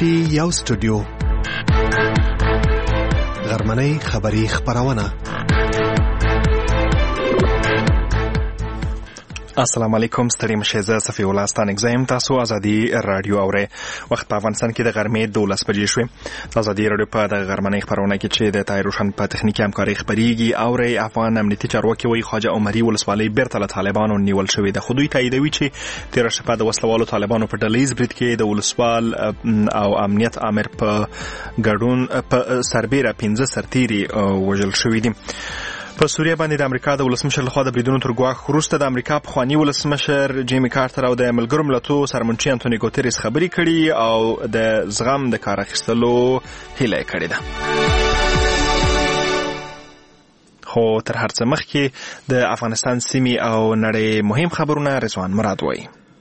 کې یو سټوډیو غرمنۍ خبری خبرونه. السلام علیکم، ستړي مشه. زه صفی الله ستانک زم. تاسو ازادي رادیو اورئ. وخت په افغانستان کې د غرمې 12 بجې شوې. ازادي رادیو په د غرمنۍ خبرونه کې چې د تایروشن په تخنیکی همکاري خبريږي اورئ. افغان امنیتي چارواکي وایي خواجه عمري ولسوالۍ بیرته له طالبانو نیول شوې ده. خو دوی تاییدوي چې تیر شپه د وسلوالو طالبانو په ډلهیز برید کې د ولسوال او امنیت امر په ګډون په سربېره 15 سرتیري وژل شوې دي. په سوریه باندې د امریکا د ولسمشر لخوا د بریدونو تر ګواښ وروسته د امریکا پخوانی ولسمشر جیمی کارتر او د ملګرو ملتونو سرمنشي انټونی ګوتریس خبرې کړي او د زغم د کار اخیستلو هیله کړې ده. خو تر هر څه مخکې د افغانستان سیمې او نړۍ مهم خبرونه رضوان مراد وایي.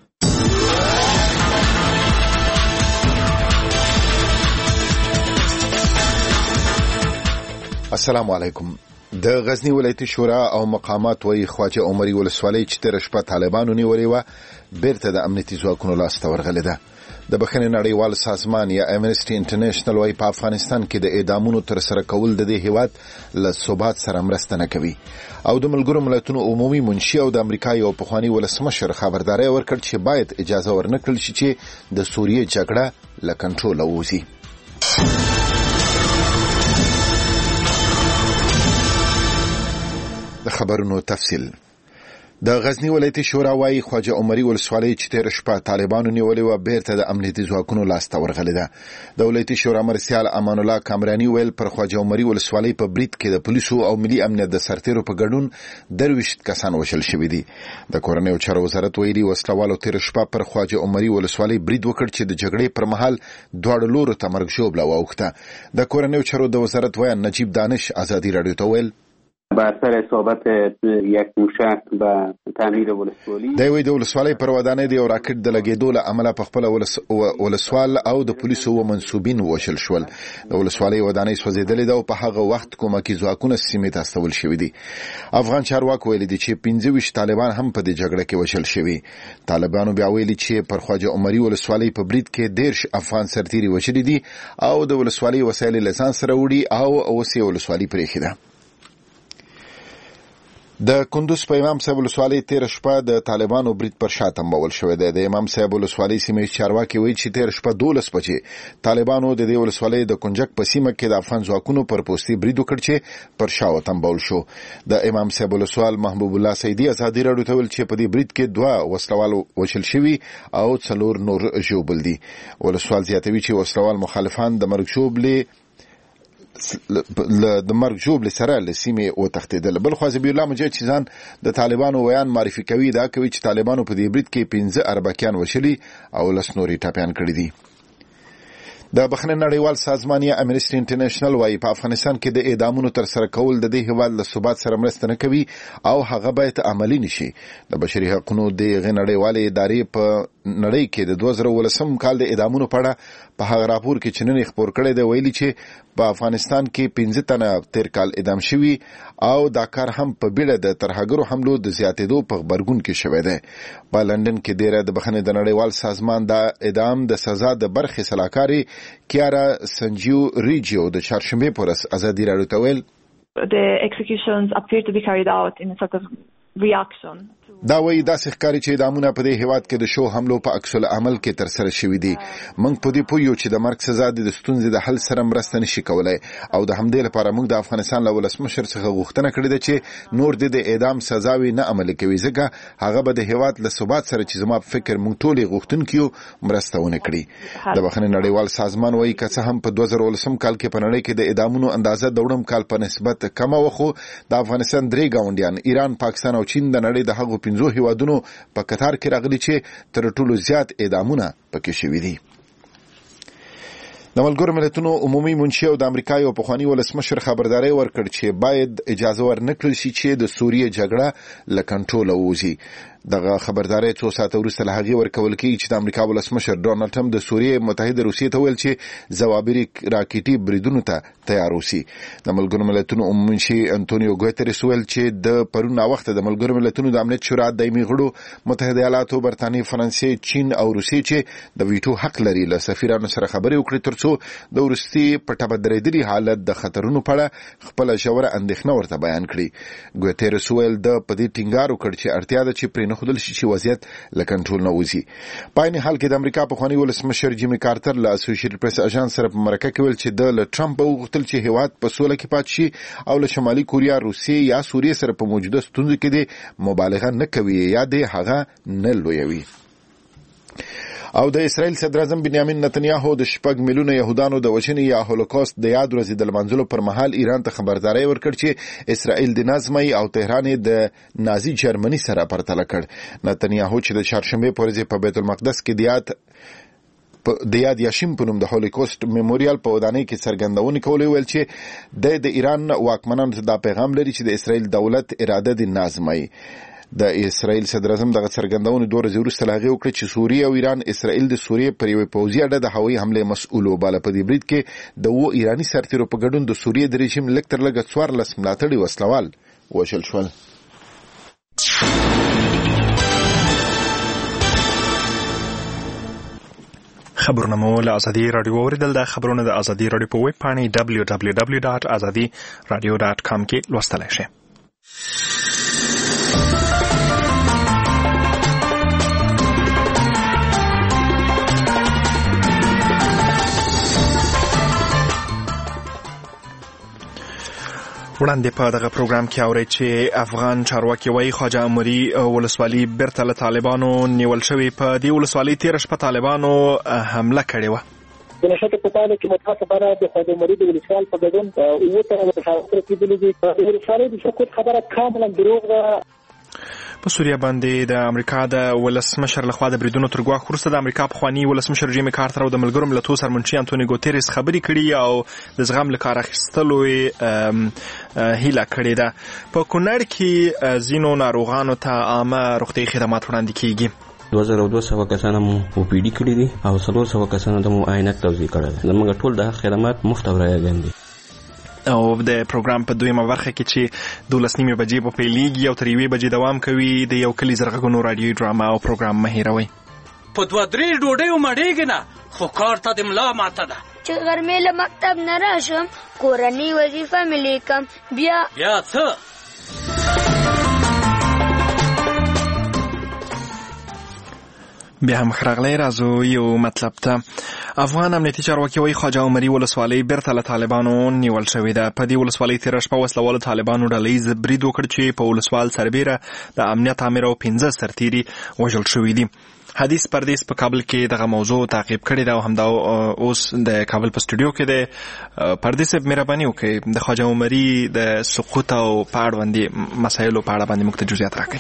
السلام علیکم. د غزنی ولایتي شورا او مقامات وایي خواجه عمري ولسوالۍ چې تر شپه طالبانو نیولې و بیرته د امنیتي ځواکونو لاس ته ورغلې ده. د بخښنې نړیوال سازمان یا امنسټي انټرنیشنل وایي په افغانستان کې د اعدامونو تر سره کول د دې هیواد له ثبات سره مرسته نه کوي او د ملګرو ملتونو عمومي منشي او د امریکا یو پخوانی ولسمشر خبرداري ورکړ چې باید اجازه ورنکړل شي چې د سوریې جګړه له کنټروله ووځي. د خبرونو تفصیل. د غزنی ولایتي شورا وايي خواجه عمري ولسوالۍ چې تیر شپه طالبانو نیولې و بیرته د امنیتي ځواکونو لاس ته ورغلې ده. د ولایتي شورا مرسیال امان الله کامرانی ویل پر خواجه عمري ولسوالۍ په برید کې د پولیسو او ملي امنیت د سرتیرو په ګډون 23 کسان وژل شوي دي. د کورنیو چارو وزارت ویلي وسلوالو تیر شپه پر خواجه عمري ولسوالۍ برید وکړ چې د جګړې پر مهال دواړو لورو ته مرګ ژوبله واوښته. د کورنیو چارو د وزارت ویان نجیب دانش ازادي رادیو ته ویل بر سر اصابت یک موشک به تعمیر ولسوالی دوی د ولسوالۍ پر ودانۍ د یو راکټ د لګیدو له امله په خپل ولسوال او د پولیسو و منسوبین وشل شول. د ولسوالۍ ودانۍ سوځیدلې ده او په هغه وخت کومکي ځواکونه سیمې ته استول شوي دي. افغان چارواکو ویلي دي چې 25 طالبان هم په دې جګړه کې وشل شوي. طالبانو بیا ویلي چې پر خواجه عمري ولسوالۍ په برید کې 13 افغان سرتیري وژلي دي او د ولسوالۍ وسایل له ځان سره وړي او اوسې ولسوالۍ پرېښې ده. د کندوز په امام صاحب ولسوالۍ تیر شپه د طالبانو برید پر شاته مول شوې ده. د امام صاحب ولسوالۍ سیمې چارواکي وایي چې تیر شپه 12 بجې طالبانو د دې ولسوالۍ د کنجک په سیمه کې د افغان ځواکونو پر پوستي برید وکړ چې پر شاوه تمبول شو. د امام صاحب ولسوال محبوب الله سیدی ازادي رادیو ته ویل چې په دې برید کې 2 وسلوال وشل شوي او 4 نور ژوبل دي. ولسوال زیاتوي چې وسلوال مخالفان د مرګ ژوبلې سره له سیمې وتښتېدل. بل خو زبیر الله مجاهد چې ځان د طالبانو ویان معرفي کوي دا کوي چې طالبانو په دې برید کې 15 اربکیان وشلي او 10 نورې ټاپیان کړي دي. د بخښنې نړیوال سازمان یا امنسټي انټرنیشنل وايي په افغانستان کې د اعدامونو تر سره کول د دې هیواد له ثبات سره مرسته نه کوي او هغه باید عملی نشي. د بشري حقوقو د نړیوالې ادارې په نړۍ کې د 2019 کال د اعدامونو په اړه په هغه راپور کې چې نن خبر کړی دی ویلي چې په افغانستان کې 15 تنه تیر کال اعدام شوي او دا کار هم په بیړه د ترهګرو حملو د زیاتېدو په خبرګون کې شوی دی. په لندن کې د بخښنې د نړیوال سازمان د اعدام د سزا د برخې سلاکاري کیارا سنجیو ریجیو د چهارشنبه پر ازادي رادیو ته ویل The executions appear to be carried out in a sort of reaction. دا وایي داسې ښکاري چې اعدامونه په دې هیواد کې د شو حملو په عکس العمل کې تر سره شوي دي. موږ په دې پوهیو چې د مرګ سزا د ستونزې د حل سره مرسته نشي کولای او د همدې لپاره موږ د افغانستان له ولسمشر څخه غوښتنه کړې ده چې نور د اعدام سزاوي نه عملي کوي ځکه هغه به د هیواد له ثبات سره چې زما په فکر موږ ټول غوښتونکو مرسته ونه کړي. د بخښنې نړیوال سازمان وایي که څه هم په 2019 کال کې په نړۍ کې د اعدامونو اندازه د وړم کال په نسبت کمه وخو د افغانستان 3 گاونډیان ایران، پاکستان او چین د نړۍ د هغو 15 هیوادونو په قطار کې راغلي چې تر ټولو زیات اعدامونه پکې شوي دي. د ملګرو ملتونو عمومي منشي او د امریکا یو پخوانی ولسمشر خبرداري ورکړ چې باید اجازه ورنکړل شي چې د سوریې جګړه له کنټروله ووځي. دغه خبرداري 2 ساعته وروسته له هغې ورکول کېږي چې د امریکا ولسمشر ډونالد ټرمپ د سوریې متحده روسیې ته ویل چې ځوابي راکټي بریدونو ته تیار اوسي. د ملګرو ملتونو عمومي منشي انټونیو ګوتریس ویل چې د پرون وخت د ملګرو ملتونو د امنیت شورا دایمي غړو متحده ایالاتو، برتانیې، فرانسې، چین او روسیې چې د ویټو حق لري له سفیرانو سره خبرې وکړي ترڅو د وروستي پټه بدرېدلي حالت د خطرونو په اړه خپله ژوره اندېښنه ورته بیان کړي. ګوتریس ویل د په دې ټینګار وکړ چې اړتیا ده چې پرې نښودل شي چې وضعیت له کنټرول نه وځي. په عین حال کې د امریکا پخواني ولسمشر جیمي کارتر له اسوسییټډ پریس اژانس سره په مرکه کې ویل چې د له ټرمپ وغوښتل چې هیواد په سوله کې پاتې شي او له شمالي کوریا، روسیې یا سوریې سره په موجوده ستونزو کې د مبالغه نه کوي یا د هغه نه لویوي. او د اسرائیل صدر اعظم بنیامین نتنیاهو د 6 میلیونه يهودانو د وژنې یا هولوکاست د یاد ورځې د لمانځلو پر مهال ایران ته خبرداري ورکړ چې اسرائیل د نازمي او تهران د نازي جرمني سره پرتله کړ. نتنیاهو چې د چهارشنبه په ورځ په بیت المقدس کې د یاد یاشیم په نوم د هولوکاست میموریال په ودانۍ کې څرګندونې کولې، ویل چې د ایران واکمنانو ته دا پیغام لري چې د اسرائیل دولت اراده د نازمي. د اسرائیل صدر اعظم دغه څرګندونې 2 ورځې وروسته لاغې وکړه چې سوریه او ایران اسرائیل د سوریې پر یوې پوځي اډه د هوایي حملې مسؤل وباله. په دې برید کې د 2 ایراني سرتیرو په ګډون د سوریې د رژیم لږ تر لږه 14 ملاتړي وسلوال وژل شول. خبرونه مو له ازادي رادیو اوریدل. د خبرونه د ازادي رادیو په ویب پاڼې www.azadiradio.com کې لوستلای شئ. وړاندې په دغه پروګرام کې اورئ چې افغان چارواکي وايي خواجه عمري ولسوالي بیرته له طالبانو نیول شوې. په دې ولسوالۍ تېره شپه طالبانو حمله کړې وه. د نشته په پایله کې متخصص خبره د خواجه عمري د ولسوال په ګډون اوه تر متخصص رسیدلې دي. د ولسوالۍ د شکوت خبره کاملا دروغ ده. په سوریه باندې د امریکا د ولسمشر لخوا د بریدونو تر ګواښ وروسته د امریکا پخواني ولسمشر جیمي کارتر او د ملګرو ملتونو سرمنشي انټونیو ګوتریس خبرې کړي او د زغم له کار اخیستلو هیله کړې ده. په کونړ کې ځینو ناروغانو ته عامه روغتیایي خدمات وړاندې کیږي. 2200 کسانو مو اوپیډي کړي دي او 300 کسانو ته مو عینک توزیع کړل. زموږ ټول د خدمات مفت او رایګان دي. او د پروګرام په دویمه برخه کې چې 12:30 بجې په پیلېږي او تر 1 بجې دوام کوي د یو کلی زرغونو رادیوي ډراما او پروګرام مه هېروئ. په 2-3 ډوډیو مړېږي نه خو کار ته د ملا ماته ده چې غرمې له مکتب نه راشم کورنۍ وظیفه مې لیکم بیا څه بیا هم خراغلی رازو یو مطلب ته. افغان امنیتي چارواکي وايي خواجه عمري ولسوالۍ بیرته له طالبانو نیول شوې ده. په دې ولسوالۍ تېره شپه وسلوالو طالبانو ډلهییز برید وکړ چې په ولسوال سربیره د امنیت امر او 15 سرتیري وژل شوي دي. حدیث پردیس په کابل کې دغه موضوع تعقیب کړی دا او همدا اوس د کابل په سټوډیو کې د پردیس مهرباني وکړي د خواجه عمري د سقوط او په اړوندې مسایلو په اړه باندې موږ ته جزئیات راکړي.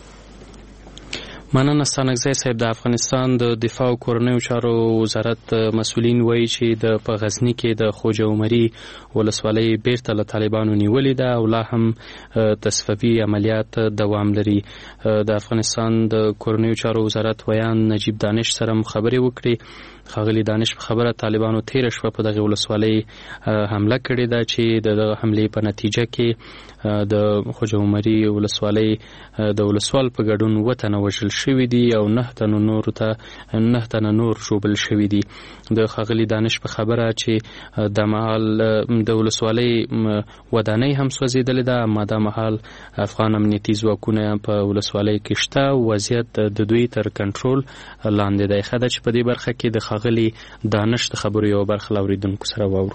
مننه ستانکزی صاحب. د افغانستان د دفاع او کورنیو چارو وزارت مسؤلین وایي چې د په غزني کې د خواجه عمري ولسوالۍ بیرته له طالبانو نیولې ده او لا هم تصفیوي عملیات دوام لري. د افغانستان د کورنیو چارو وزارت ویان نجیب دانش سره خبرې وکړي. خاغلی دانش په خبره طالبانو 13 شپه په دغه ولسوالۍ حمله کړې ده چې د حملې په نتیجه کې د خواجه عمري ولسوالۍ د ولسوال په ګډون وطن وژل شوي دي او 9 تنه نور ژوبل شوي دي. د خاغلی دانش په خبره چې د مهال د ولسوالۍ ودانۍ هم سوځېدلې ده، اما د مهال افغان امنیتي ځواکونه په ولسوالۍ کې شته. وضعیت د دوی تر کنټرول لاندې دی. ښه ده چې په دې برخه کې د خاغلی دانش د خبرو یو برخه لاوریدونکو سره واورو.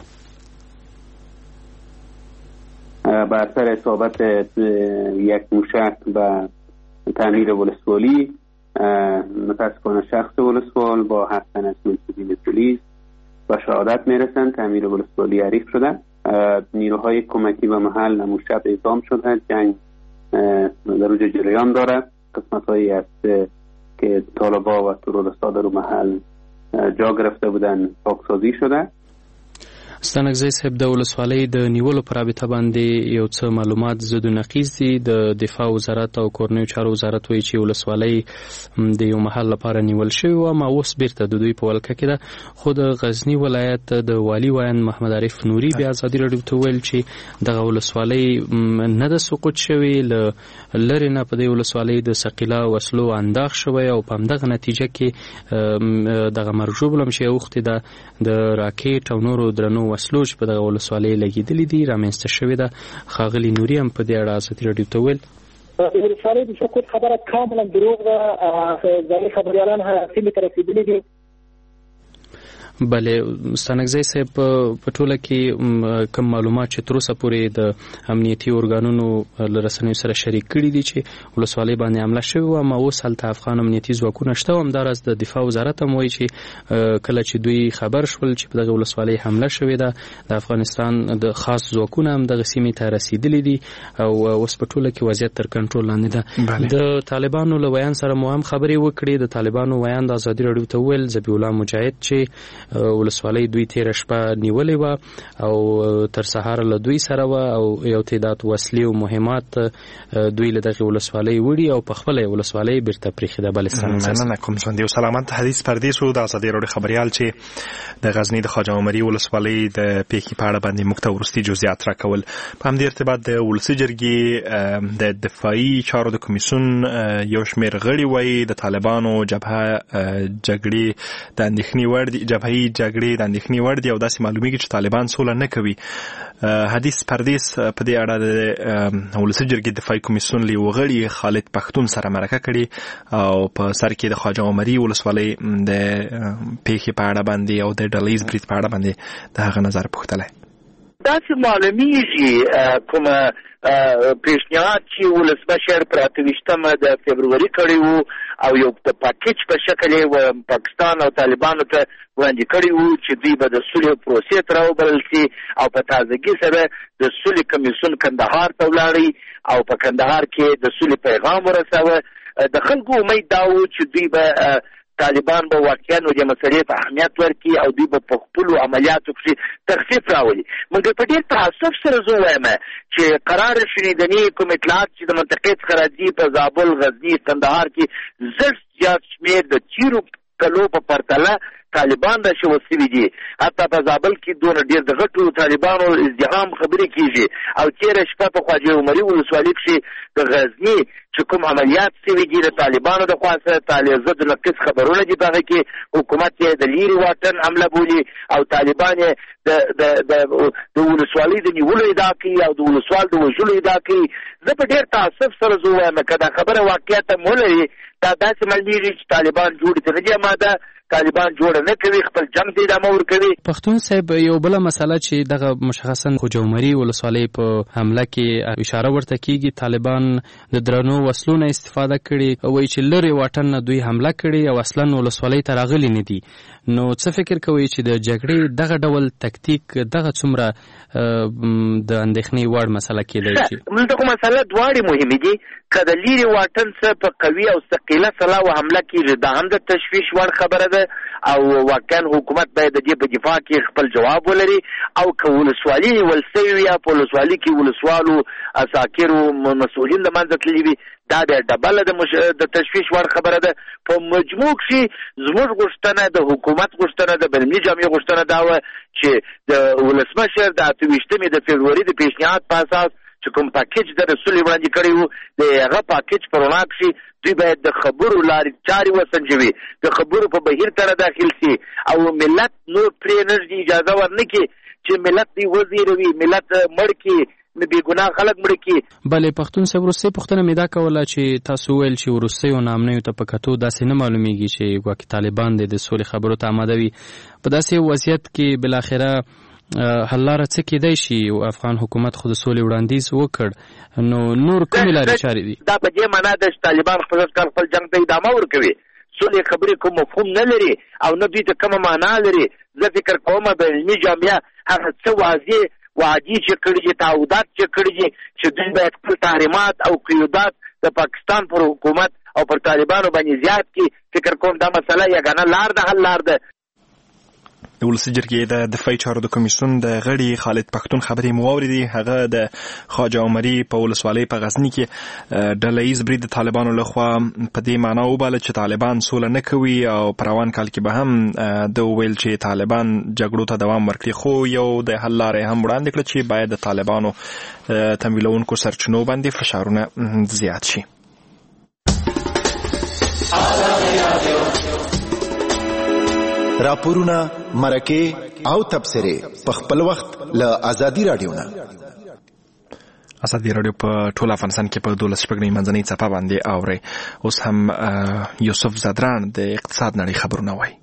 بر اثر اصابت یک موشک به تعمیر ولسوالی متاسفانه شخص ولسوال با 7 تن از منصبین پلیس به شهادت میرسند. تعمیر ولسوالی حریق شده. نیروهای کمکی به محل نموشب اعزام شده. جنگ در اوج جریان دارد. قسمت‌هایی است که طالبا و تروریست‌ها در محل جا گرفته بودن پاکسازی شده. ستانکزی صاحب د ولسوالۍ د نیولو پر رابطه باندې یو څه معلومات زده نقیز دي. د دفاع وزارت او کورنیو چارو وزارت وایي چې ولسوالۍ د یو محل لپاره نیول شوی و، اما اوس بیرته د دوی په ولکه کې ده. خو د غزنی ولایت د والی ویان محمد عارف نوري بیا ازادي راډیو ته ویل چې دغه ولسوالۍ نه د سقوط شوی، لرې نه په دې ولسوالۍ د ثقيله وسلو انداغ شوی او په همدغه نتیجه کې دغه مرجوب لم شي اوختي د راکټ او نورو درنو وسلو چې په دغه ولسوالۍ لګېدلې دي رامنځته شوې ده. ښاغلي نوري هم په دې اړه ازادي راډیو ته ویل د ولسوالۍ د سقوط خبره کاملا دروغ ده. ځینې خبریالان سیمې ته رسېدلي دي. بله ستانکزی صاحب په ټوله کې کوم معلومات چې تر اوسه پورې د امنیتي ارګانونو له رسنیو سره شریک کړي دي چې ولسوالۍ باندې حمله شوې وه، اما اوس هلته افغان امنیتي ځواکونه شته. همداراز د دفاع وزارت هم وایي چې کله چې دوی خبر شول چې په دغه ولسوالۍ حمله شوې ده، د افغانستان د خاص ځواکونه هم دغه سیمې ته رسېدلي دي او اوس په ټوله کې وضعیت تر کنټرول لاندې ده. د طالبانو له ویان سره مو هم خبرې وکړې. د طالبانو ویان د ازادي راډیو ته وویل ذبیح الله مجاهد چې ولسوالۍ دوی تیره شپه نیولې وه او تر سهار له دوی سره وه او یو تعداد وسلې او مهمات دوی له دغه ولسوالۍ وړي او په خپله ولسوالۍ بیرته پرېښې ده. مننه کوم ژوندي او سلامت. حدیث پردیس و د ازادي راډیو خبریال چې د غزنی د خواجه عمري ولسوالۍ د پیښې په اړه باندې موږ ته وروستي جزئیات راکول. په همدې ارتباط د ولسي جرګې د دفاعي چارو د کمیسیون یو شمېر غړي وایي د طالبانو جبهه جګړې د اندېښنې وړ دي، جبهې جګړې د اندېښنې وړ دي او داسې معلومیږي چې طالبان سوله نه کوي. حدیث پردیس په دې اړه د ولسي جرګې دفاعي کمیسیون له یو غړي خالد پښتون سره مرکه کړې او په سر کې د خواجه عمري ولسوالۍ د پیښې په اړه باندې او د ډلهییز برید په اړه باندې د هغه نظر پوښتلی. داسې معلومیږي کومه پیشنهاد چې ولسمشر پر 28 د فبروري کړی وو او یو د پاکیج په شکل یې پاکستان او طالبانو ته وړاندې کړی وو چې دوی به د صلح پروسې ته راوبلل شي او په تازګۍ سره د صلح کمیسیون کندهار ته ولاړی او په کندهار کې د صلح پیغام ورساوه. د خلکو امید دا و چې دوی به طالبان به واقعا د مسلې ته اهمیت ورکړي او دوی به په خپلو عملیاتو کې تخفیف راولي. مګر په ډېر تعصب سره زه وایم چې قرار شنیدني کوم اطلاعات چې د منطقې څخه راځي په زابل، غزني، کندهار کې زر زیات شمېر د تیرو کلو په پرتله طالبان د شو وسوي دي. حتی په زابل کې دونه ډېر د غټو طالبانو ازدحام خبرې کیږي او تیره شپه په خواجه عمري ولسوالۍ کې د غزني چې کوم عملیات شوي دي د طالبانو د خوا سره ضد نقیص خبرونه دي. په هغه کې حکومت یې د لیرې واټن حمله بولي او طالبان یې د ولسوالۍ د نیولو ادعا کوي او د ولسوال د وژلو ادعا کوي. زه په ډېر تعصب سره زه وایم که دا خبره واقعیت هم ولري دا داسې معلومیږي چې طالبان جوړې ته نه دي آماده، طالبان جوړه نه کوي، خپل جنگ ته ادامه ورکوي. پښتون صاحب یو بله مسله چې دغه مشخصا خواجه عمري ولسوالۍ په حمله کې اشاره ورته کیږي طالبان د درنو وسلو نه استفاده کړي، وایي چې لرې واټن نه دوی حمله کړي او اصلا ولسوالۍ ته راغلي نه دي. نو څه فکر کوي چې د جګړې دغه ډول تکتیک دغه څومره د اندېښنې وړ مسله کېدای شي؟ دغه مسله دواړې مهمې دي. که د لیرې واټن څخه په قوي او ثقیله سلا و حمله کېږي دا هم د تشویش وړ خبره ده او واقعا حکومت باید د دې په دفاع کې خپل جواب ولري او که ولسوالي نیول سوي یا په ولسوالي کې ولسوالو اساکرو مسؤلین د منځه تللي وي دا بیا ډبله د تشویش وړ خبره ده. په مجموع کې زموږ غوښتنه د حکومت غوښتنه د بینالمللي جامعې غوښتنه دا وه چې د ولسمشر د 28 د فبروري د پیشنهاد په اساس چې کوم پاکیج د رسول وړاندې کړی وو د هغه پاکیج پر وړاندې کړي دوی باید د خبرو لارې چارې وسنجوي، د خبرو په بهیر سره داخل شي او ملت نور پرې نه اجازه ورنکړي چې ملت دی وزیروي، ملت مړ کړي، بې ګناه خلک مړ کړي. بلې پښتون صاحب وروستۍ پوښتنه مې دا کوله چې تاسو ویل چې وروستیو نامنیو ته په کتو داسې نه معلومیږي چې ګواکې طالبان د سولې خبرو ته آماده وي. په داسې وضعیت کې بالاخره حل لاره څه کېدای شي؟ افغان حکومت خو د سولې وړاندیز وکړ، نو نور کومې لارې چارې دي؟ دا په دې معنا ده چې طالبان خپل جنګ ته ادامه ورکوي. سولې خبرې کوم مفهوم نه لري او نه دوی ته کومه معنا لري. زه فکر کوم بینالمللي جامعه هغه څه واضح وعدې چې کړي دي، تعهدات چې کړي دي چې دوی باید خپل تحریمات او قیودات د پاکستان پر حکومت او پر طالبانو باندې زیات کړي. فکر کوم دا مسله یګانه لار ده، حل لار ده. د ولسي جرګې د دفاعي چارو د کمیسیون د غړي خالد پښتون خبرې مو واورېدې. هغه د خواجه عمري په ولسوالۍ په غزني کې ډله ییز برید د طالبانو لخوا په دې معنا وباله چې طالبان سوله نه کوي او په روان کال کې به هم د ویل چې طالبان جګړو ته دوام ورکړي، خو یو د حل لارې هم وړاندې کړه چې باید د طالبانو تمویلونکو سرچینو باندې فشارونه زیات شي. راپورونه، مرکه او تبصره په خپل وخت له آزادي رادیو نه. آزادي رادیو په ټول افغانستان کې په 12 شپږ منځنۍ څپه باندې اوري. اوس هم یوسف زدران د اقتصاد نړۍ خبرونه وایي.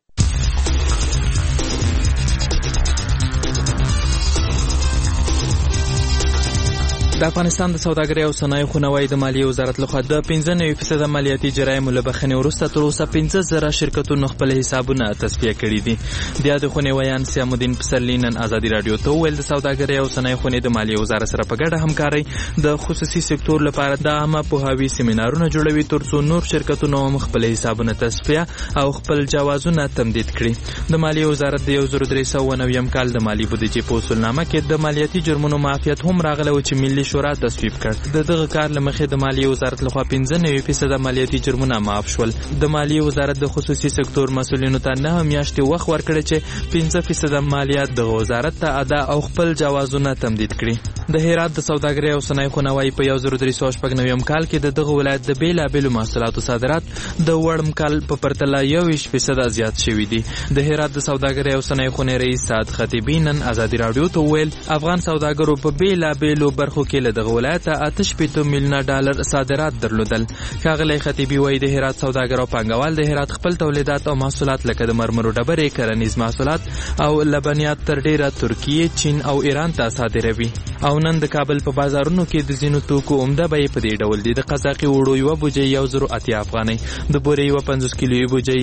د افغانستان د سوداګرۍ او صنایعو خونوي د مالیې وزارت لخوا د 15% مالیاتي جرایمو له بخښنې وروسته تر اوسه 15,000 شرکتونو خپل حسابونه تصفیه کړي دي. د یادې خونې ویان سیام الدین پسرلي نن آزادي رادیو ته وویل د سوداګرۍ او صنایعو خونې د مالیې وزارت سره په ګډه همکارۍ د خصوصي سکتور لپاره د عامه پوهاوي سیمینارونه جوړوي ترڅو نور شرکتونه هم خپل حسابونه تصفیه او خپل جوازونه تمدید کړي. د مالیې وزارت د 1390 کال د مالی بودیجې په اصولنامه کې د مالیاتي جرمونو معافیت هم راغلی و چې ملي شورا تصویب کړ. د دغه کار لمخې د مالیې وزارت لخوا 95% مالیاتي جرمونه معاف شول. د مالیې وزارت د خصوصي سکتور مسؤلینو ته 9 میاشتې وخت ورکړی چې 15% مالیات د وزارت ته ادا او خپل جوازونه تمدید کړي. د هرات د سوداګرۍ او صنایعو خونوي په 1390 کال کې د دغه ولایت د بیلابېلو محصولاتو صادرات د وړم کال په پرتله 21% زیات شوي دي. د هرات د سوداګرۍ او صنایعو خونې رئیس سعد خطیبی نن آزادي رادیو ته وویل افغان سوداګرو په بیلابېلو برخو کې له دغه ولایت 8 میلیونه ډالر صادرات درلودل. ښاغلی خطیبي وایي د هرات سوداګر او پانګوال د هرات خپل تولیدات او محصولات لکه د مرمرو ډبرې، کرنیز محصولات او لبنیات تر ډیره ترکیه، چین او ایران ته صادروي. او نن د کابل په بازارونو کې د ځینو توکو عمده بیې په دې ډول دي. د قزاقي وړو یوه بوجۍ 1080 افغانۍ، د بورې یوه 50 کیلویي بوجۍ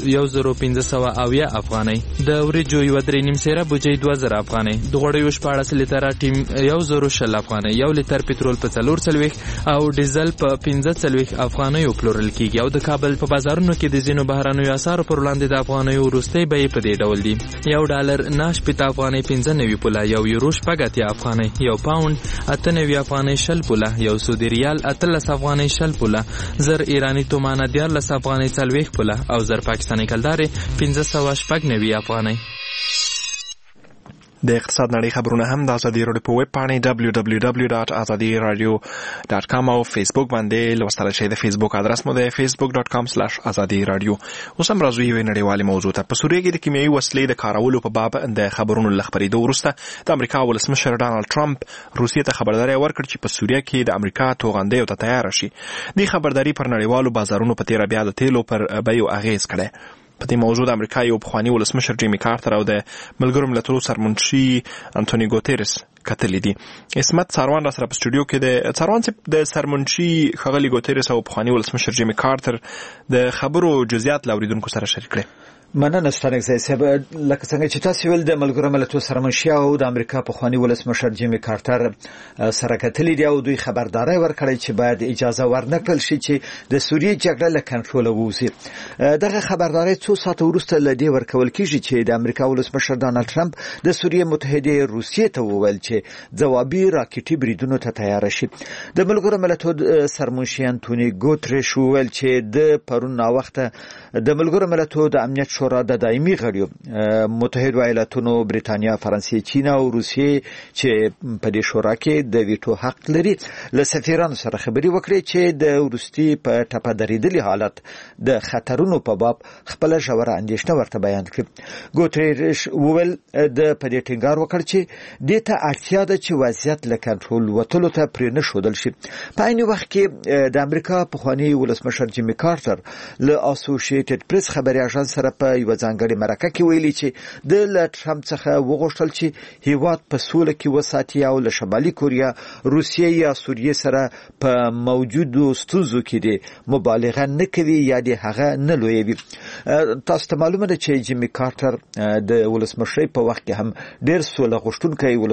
1570 افغانۍ، د وریجو یوه 3.5 سیره بوجۍ 2000 افغانۍ، د غوړیو 14 لیتره ټیم 1020 افغانۍ، 1 لیتر پټرول په 440 او ډیزل په 45 افغانیو پلورل کیږي. او د کابل په بازارونو کې د ځینو بهرنیو اسعارو پر وړاندې د افغانیو وروستۍ بیې په دې ډول دي: 1 ډالر 9 افغانۍ 95 پوله، 1 یورو 80 افغانۍ، 1 پاوند 98 افغانۍ 60 پوله، 1 سعودي ریال 18 افغانۍ 60 پوله، 1000 ایرانی تومانه 14 افغانۍ 40 پوله او 1000 پاکستاني کلدارې 1590 افغانۍ. د اقتصاد نړۍ خبرونه هم د آزادي رادیو په ویب پاڼې www.azadiradio.com او فیسبوک باندې لوستل شئ. د فیسبوک ادرس مو د facebook.com/azadiradio. اوس هم راځو یوې نړیوالې موضوع ته. په سوریه کې د کیمیاوي وسلې د کارولو په باب د خبرونو له خپرېدو وروسته د امریکا ولسمشر ډانلډ ټرمپ روسیې ته خبرداری ورکړ چې په سوریه کې د امریکا توغندیو ته تیار شي. دې خبرداري پر نړیوالو بازارونو په تیره بیا د تیلو پر بیو اغیز کړی. په دې موضوع د امریکا یو پخوانی ولسمشر جیمی کارتر او د ملګرو ملتونو سرمنشي انټونی ګوتریس کتلې دي. اسمت څاروان را سره په سټوډیو کې د څاروان د سرمنشي ښاغلي ګوتریس او پخوانی ولسمشر جیمی کارتر د خبرو جزئیات لاوریدونکو سره شریک کړي. مننه ستانک صاحب. لکه څنګه چې تاسو ویل د ملګرو ملتونو سرمنشي او د امریکا پخوانی ولسمشر جیمی کارتر سره کتلې دي او دوی خبرداري ورکړي چې باید اجازه ورنکړل شي چې د سوریې جګړه له کنټرول ووځي. دغه خبرداري 2 ساعت وروسته لدی ورکول کیږي چې د امریکا ولسمشر ډانلډ ټرمپ د سوریې متحده روسیې ته وویل چې ځوابي راکټي بریدونو ته تیار شي. د ملګرو ملتونو سرمنشي انټونی ګوتریش وویل چې د پرون وخت د ملګرو ملتونو د امنیت شورا د دایمي غړیو متحده ایالاتونو، بریتانیا، فرانسې، چین او روسیې چې په دې شورا کې د ویټو حق لري له سفیرانو سره خبري وکړي چې د ورستي په ټپه درېدلي حالت د خطرونو په باب خپل ژوره اندېښنه ورته بیان کړي. ګوتریش وویل د په دې ټینګار وکړ چې دې ته اړتیا ده چې وضعیت له کنټرول وتلو ته پرې نه ښودل شي. په عین وخت کې د امریکا پخوانی ولسمشر جیمی کارتر له اسوسییټډ پریس خبري اژانس سره په یو ځانګړي مرکه کې ویلي چې د ټرمپ څخه وغوښتل چې هیواد په سوله کې وساتي او له شمالي کوریا، روسیې یا سوریې سره په موجودو ستونزو کې د مبالغه نه کوي یا د هغه نه لویوي. تاسو ته معلومه ده چې جیمی کارتر د ولسمشر په وخت کې هم ډېر سوله غوښتونکی ولسمشر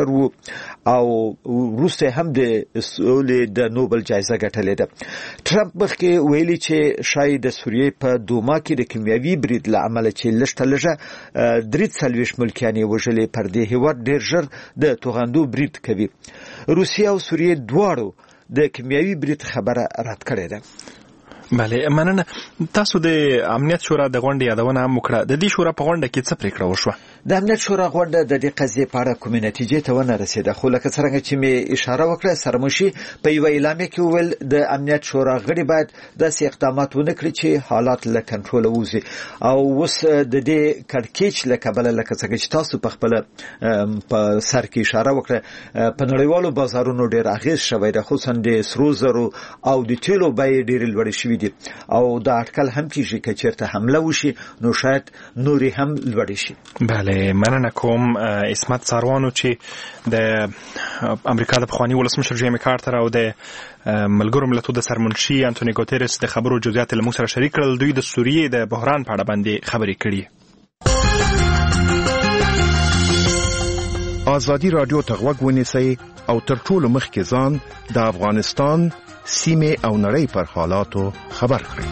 مشر وو او روسي هم د سولې د نوبل جایزه ګټلې ده. ټرمپ مخکې ویلي چې شاید د سوریې په دوما کې د کیمیاوي برید له امله چې لږه 43 ملکیان یې وژلې پر دې هیواد ډېر ژر د توغندو برید کوي. روسیه او سوریې دواړو د کیمیاوي برید خبره رد کړې ده. بله مننه. تاسو د امنیت شورا د غونډې یادونه هم وکړه. د دې شورا په غونډه کې څه پریکړه وشوه؟ د امنیت شورا غونډه د دې قضیې په اړه کومې نتیجې ته ونه رسېده، خو لکه څرنګه چې مې اشاره وکړه سرمشي په یوه اعلامیه کې وویل د امنیت شورا غړي باید داسې اقدامات ونه کړي چې حالات له کنټروله ووځي. او اوس د دې کړکېچ له کبله لکه څنګه چې تاسو په خپله په سر کې اشاره وکړه په نړیوالو بازارونو ډېر اغېز شوی ده، خصوصا د سرو زرو او د تیلو بیې ډېرې لوړې شوي دي او دا اټکل هم کېږي که چېرته حمله وشي نو شاید نورې هم لوړې شي. بله مننه کوم اسمت ساروانو چې د امریکا د پخواني ولسمشر جیمی کارتر او د ملګرو ملتونو د سرمنشي انټونی ګوتریس د خبرو جزئیات له موږ سره شریک کړل. دوی د سوریې د بحران په اړه باندې خبرې کړي. ازادي رادیو ته غوږ ونیسئ او تر ټولو مخکې ځان د افغانستان سیمه او نړۍ پر حالاتو خبر کړئ.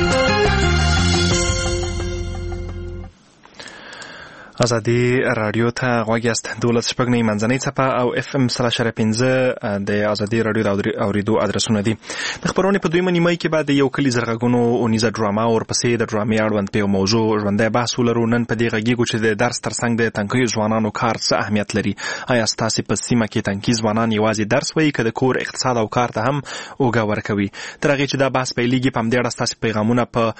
ازادي رادیو ته غوږ یاست. 12 منځنۍ څپه او FM 3.5 د ازادي رادیو د اوریدو ادرسونه دي. د خبرونې په دویمه نیمه کې بعد یو کلی زرغونو اونیزه ډراما او ورپسې د ډرامې اړوند په موضوع ژوندۍ بحث ولرو. نن په دې غږیږو چې د درس ترڅنګ د تنکي ځوانانو کار څه اهمیت لري. آیا ستاسو په سیمه کې تنکي ځوانان یوازې درس وایي که د کور اقتصاد او کار ته هم اوږه ورکوي؟ تر هغې چې دا بحث پیلېږي په همدې اړه ستاسو پیغامونه په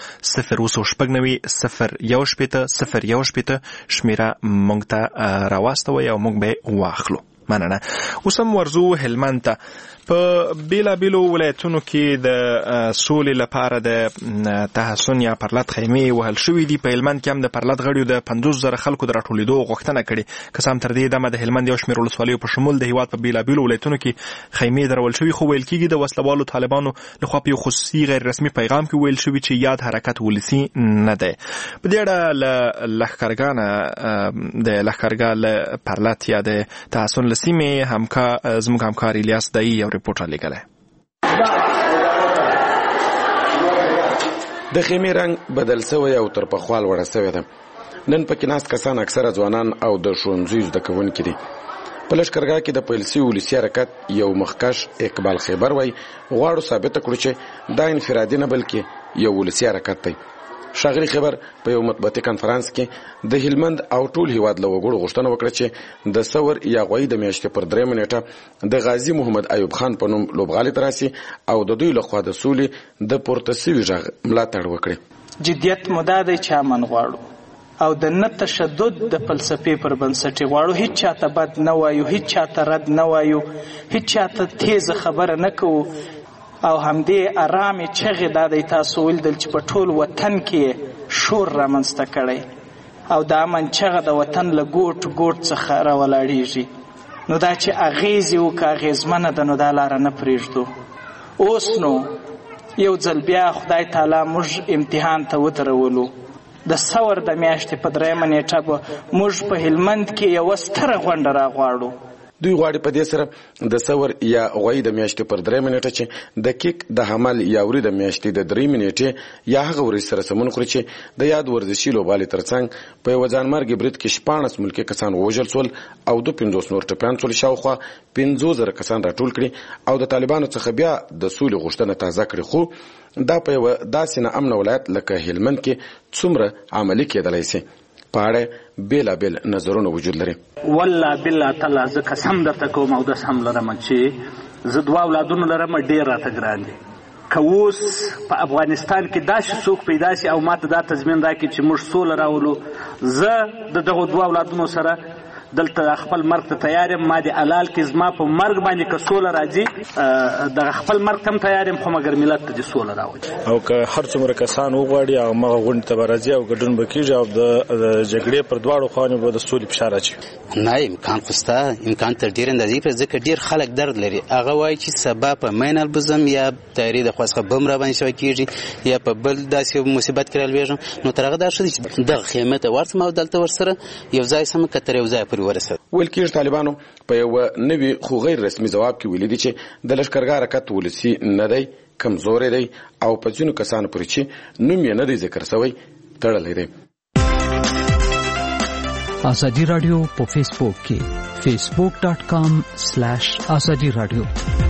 080900101 میرا مونږ ته راواستوي او مونږ به واخلو. مننه. اوس هم ورزو هلمند ته. په بیلابیلو ولایتونو کې د سولې لپاره د تحسن یا پرلط خیمې وهل شوې دي. په هلمند کې هم د پرلط غړیو د 50,000 خلکو د راټولېدو غوښتنه کړې. که څه هم تر دې دمه د هلمند یو شمېر ولسوالیو په شمول د هیواد په بیلابیلو ولایتونو کې خیمې درول شوي، خو ویل کېږي د وسلوالو طالبانو لخوا په یو خصوصي غیر رسمي پیغام کې ویل شوي چې یاد حرکت ولسي نه دی. په دې اړه له لښکرګاه له پرلط یا د تحسن له سیمې زموږ همکار الیاس دایی یو رپورټ رالیږلی. د خیمې رنګ بدل شوی او تر پخوا لوړه شوې ده. نن پکې ناست کسان اکثره ځوانان او د ښوونځیو زده کوونکي دي. په لښکرګاه کې د پیل شوي ولسي حرکت یو مخکښ اقبال خیبر وایي غواړو ثابته کړو چې دا انفرادي نه بلکې یو ولسي حرکت دی. ښاغلي خبر په یو مطبوعاتي کنفرانس کې د هلمند او ټول هیواد له وګړو غوښتنه وکړه چې د ثور یا غوی د میاشتې پر 3 نیټه د غازی محمد ایوب خان په نوم لوبغالي تراسي او د دوی لخوا د سولې د پورته سوي غږ ملاتړ وکړي. جدیت مدا دی چې امن غواړو او د نه تشدد د فلسفې پر بنسټ غواړو. هیڅ چاته بد نه وایو، هیڅ چاته رد نه وایو، هیڅ چاته تیز خبره نه کوو او همدې آرامي چغې دا دی تاسو ولیدل چې په ټول وطن کې شور رامنځته کړی او د امن چغه د وطن له ګوټ ګوټ څخه راولاړېږي. نو دا چې اغیزې وکړه اغیزمنه ده نو دا لاره نه پرېږدو. اوس نو یو ځل بیا خدای تعالی موږ امتحان ته ودرولو. د ثور د میاشتې په 3 نیټه به موږ په هلمند کې یوه ستره غونډه راغواړو. دوی غواړي په دې سره د ثور یا غوی د میاشتې پر 3 نیټه چې د کیک د حمل یا وری د میاشتې د 3 نیټې یا هغه ورځ سره سمون خوري چې د یاد ورزشي لوبغالي ترڅنګ په یو ځانمرګي برید کې 14 ملکي کسان وژل شول او 50 نور ټپیان شول. شاوخوا 50,000 کسان راټول کړي او د طالبانو څخه بیا د سولې غوښتنه تازه کړي. خو دا په یو داسې نه امن ولایت لکه هلمند کې څومره عملي کېدلی شي په اړه بیلابیل نظرونه وجود لري. والله بالله تعالی زه قسم درته کوم او داس هم لرم چې زه 2 اولادونه لرم ډېر راته ګران دي. که اوس په افغانستان کې داسې څوک پیدا شي او ماته دا تضمین راکړي چې موږ سوله راولو، زه د دغو 2 اولادونو سره دلته خپل مرګ ته تیار یم. ما د حلال کې زما په مرګ باندې که سوله راځي د خپل مرګ ته هم تیار یم، خو مګر ملت ته د سوله راوړي. او که هر څومره کسان وغواړي او هغه غونډې ته به راځي او ګډون به کېږي او د جګړې پر دواړو خواوو به د سولې فشار اچوي. نه امکان خو شته، امکان تر ډېرې اندازې پرې، ځکه ډېر خلک درد لري. هغه وایي چې سبا په مین البزم یا تیارې د خوا څخه بم راباندې شوی کېږي یا په بل داسې مصیبت کې رالوېږم. نو تر هغه دا ښه دی چې دغه خیمې ته ورسم او دلته ورسره یو ځای سم که تر یو ځای پورې پورې ورسېد. ویل کېږي طالبانو په یو نوي خو غیر رسمي ځواب کې ویلي دي چې د لښکرګاه حرکت ولسي نه دی، کمزوری دی او په ځینو کسانو پورې چې نوم یې نه دی ذکر شوی تړلی دی. ازادي رادیو په فیسبوک کې facebook.com/ازادي رادیو.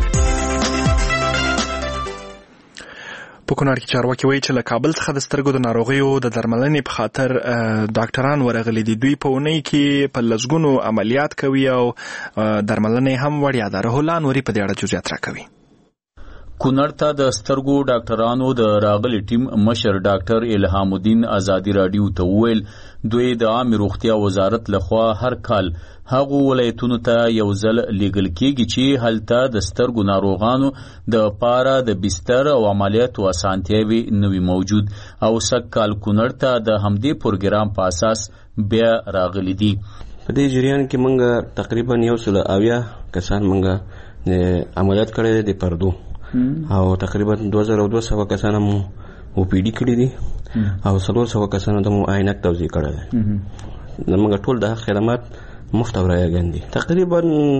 په کونړ کې چارواکي وایي چې له کابل څخه د سترګو د ناروغیو د درملنې په خاطر ډاکټران ورغلي دي. دوی په اونۍ کې په لسګونو عملیات کوي او درملنې هم وړیا ده. رحول انوري په دې اړه جزئیات راکوي. کونړ ته د سترګو ډاکټرانو د راغلي ټیم مشر ډاکټر الهام الدین ازادي رادیو ته وویل دوی د عامه روغتیا وزارت لخوا هر کال هغو ولایتونو ته یو ځل لیږل کېږي چې هلته د سترګو ناروغانو د پاره د بستر او عملیاتو اسانتیاوي نوي موجود او سږکال کونړ ته د همدې پروګرام په اساس بیا راغلي دي. په دې جریان کې موږ تقریبا 170 کسان موږ عملیات کړي دي پردو او تقریبا 2200 کسان مو او پی ډی کړي دي او 300 کسان د مو عینک توزیع کړي دي. موږ ټول د خدمات مفت اوریاګان دي. تقریبا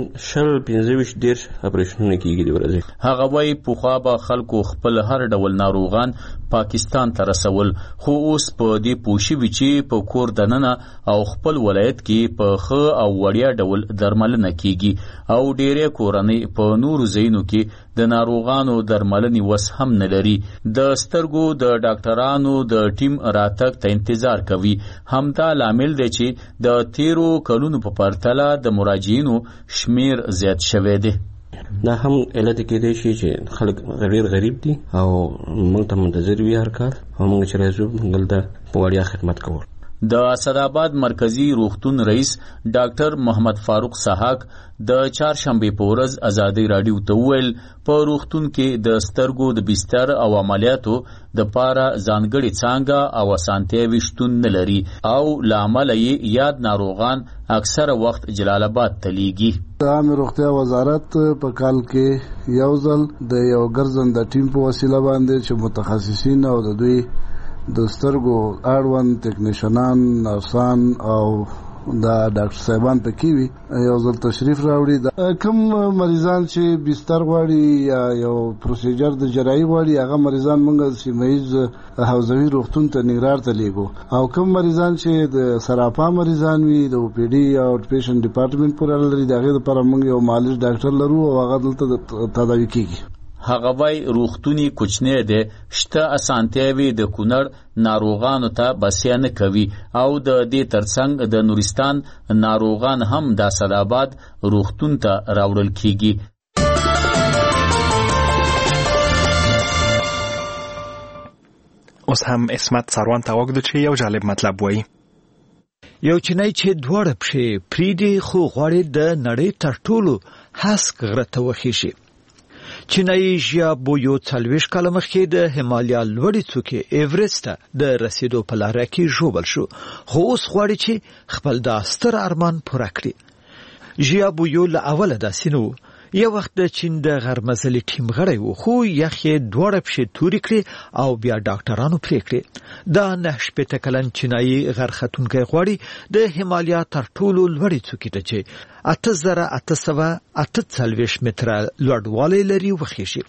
15-20 اپریشنونه کیږي د ورځې. هغه وایي پخوا به خلکو خپل هر ډول ناروغان پاکستان ته رسول، خو اوس په دې پوه شوي چې په کور دننه او خپل ولایت کې په ښه او وړیا ډول درملنه کیږي او ډېرې کورنۍ په نورو ځایونو کې د ناروغانو درملنې وس هم نه لري. د سترګو د ډاکټرانو د ټیم راتګ ته انتظار کوي. همدا لامل دی چې د تیرو کلونو په پرتله د مراجعینو شمیر زیات شوی دی. دا هم علت کېدای شي چې خلک ډېر غریب دي او موږ ته منتظر وي هر کال او موږ چې راځو موږ ته په وړیا خدمت کوو. د اسداباد مرکزی روغتون رئیس ډاکټر محمد فاروق سحاق د چهارشنبه په ورځ ازادي رادیو ته ویل په روغتون کې د سترګو د بستر او عملیاتو د پاره ځانګړي څانګه او اسانتیاوي شتون نه لري او لامل یې یاد ناروغان اکثره وخت جلال آباد ته لیږي. د عامه روغتیا وزارت په کال کې یو ځل د یو ګرځنده ټیم په وسیله باندې چې متخصصین او د دوی د سترګو اړوند ټیکنیشنان، نرسان او دا ډاکټر صاحبان پکې وي یو ځل تشریف راوړي. کوم مریضان چې بستر غواړي یا یو پروسیجر د جراحي غواړي هغه مریضان موږ سیمه‌یز حوزوي روغتون ته ننګرهار ته لیږو او کوم مریضان چې د سراپا مریضان وي د او پی ډي یا آوټ پیشنټ ډپارټمنټ پورې لري دغه لپاره موږ یو مالج ډاکټر لرو او هغه دلته تداوي کیږي. هغه وای روغتونی کوچنی دی، شته اسانتیاوي د کونړ ناروغانو ته بسیا نه کوي او د دې ترڅنګ د نورستان ناروغان هم د اسداباد روغتون ته راوړل کیږي. اوس هم اسمت سروان ته وګدو چې یو جالب مطلب وایي. یو چینای چې دواړه پښې پریدي خو غواړي د نړۍ تر ټولو هسک غره ته وخیږي. چینایي ژیابویو 40 کال مخکې د هیمالیا لوړې څوکې ایورسټ ته د رسیدو په لاره کې ژوبل شو، خو اوس غواړي چې خپل دا ستر ارمان پوره کړي. ژیابویو له اوله داسې نه و. یو وخت د چین د غرمزلي ټیم غړی و، خو یخې دواړه پښې تورې کړې او بیا ډاکټرانو پرې کړې. دا 9 کلن چینایي غرختونکی غواړي د هیمالیا تر ټولو لوړې څوکې ته چې 8848 متره لوړوالی لري وخیږي.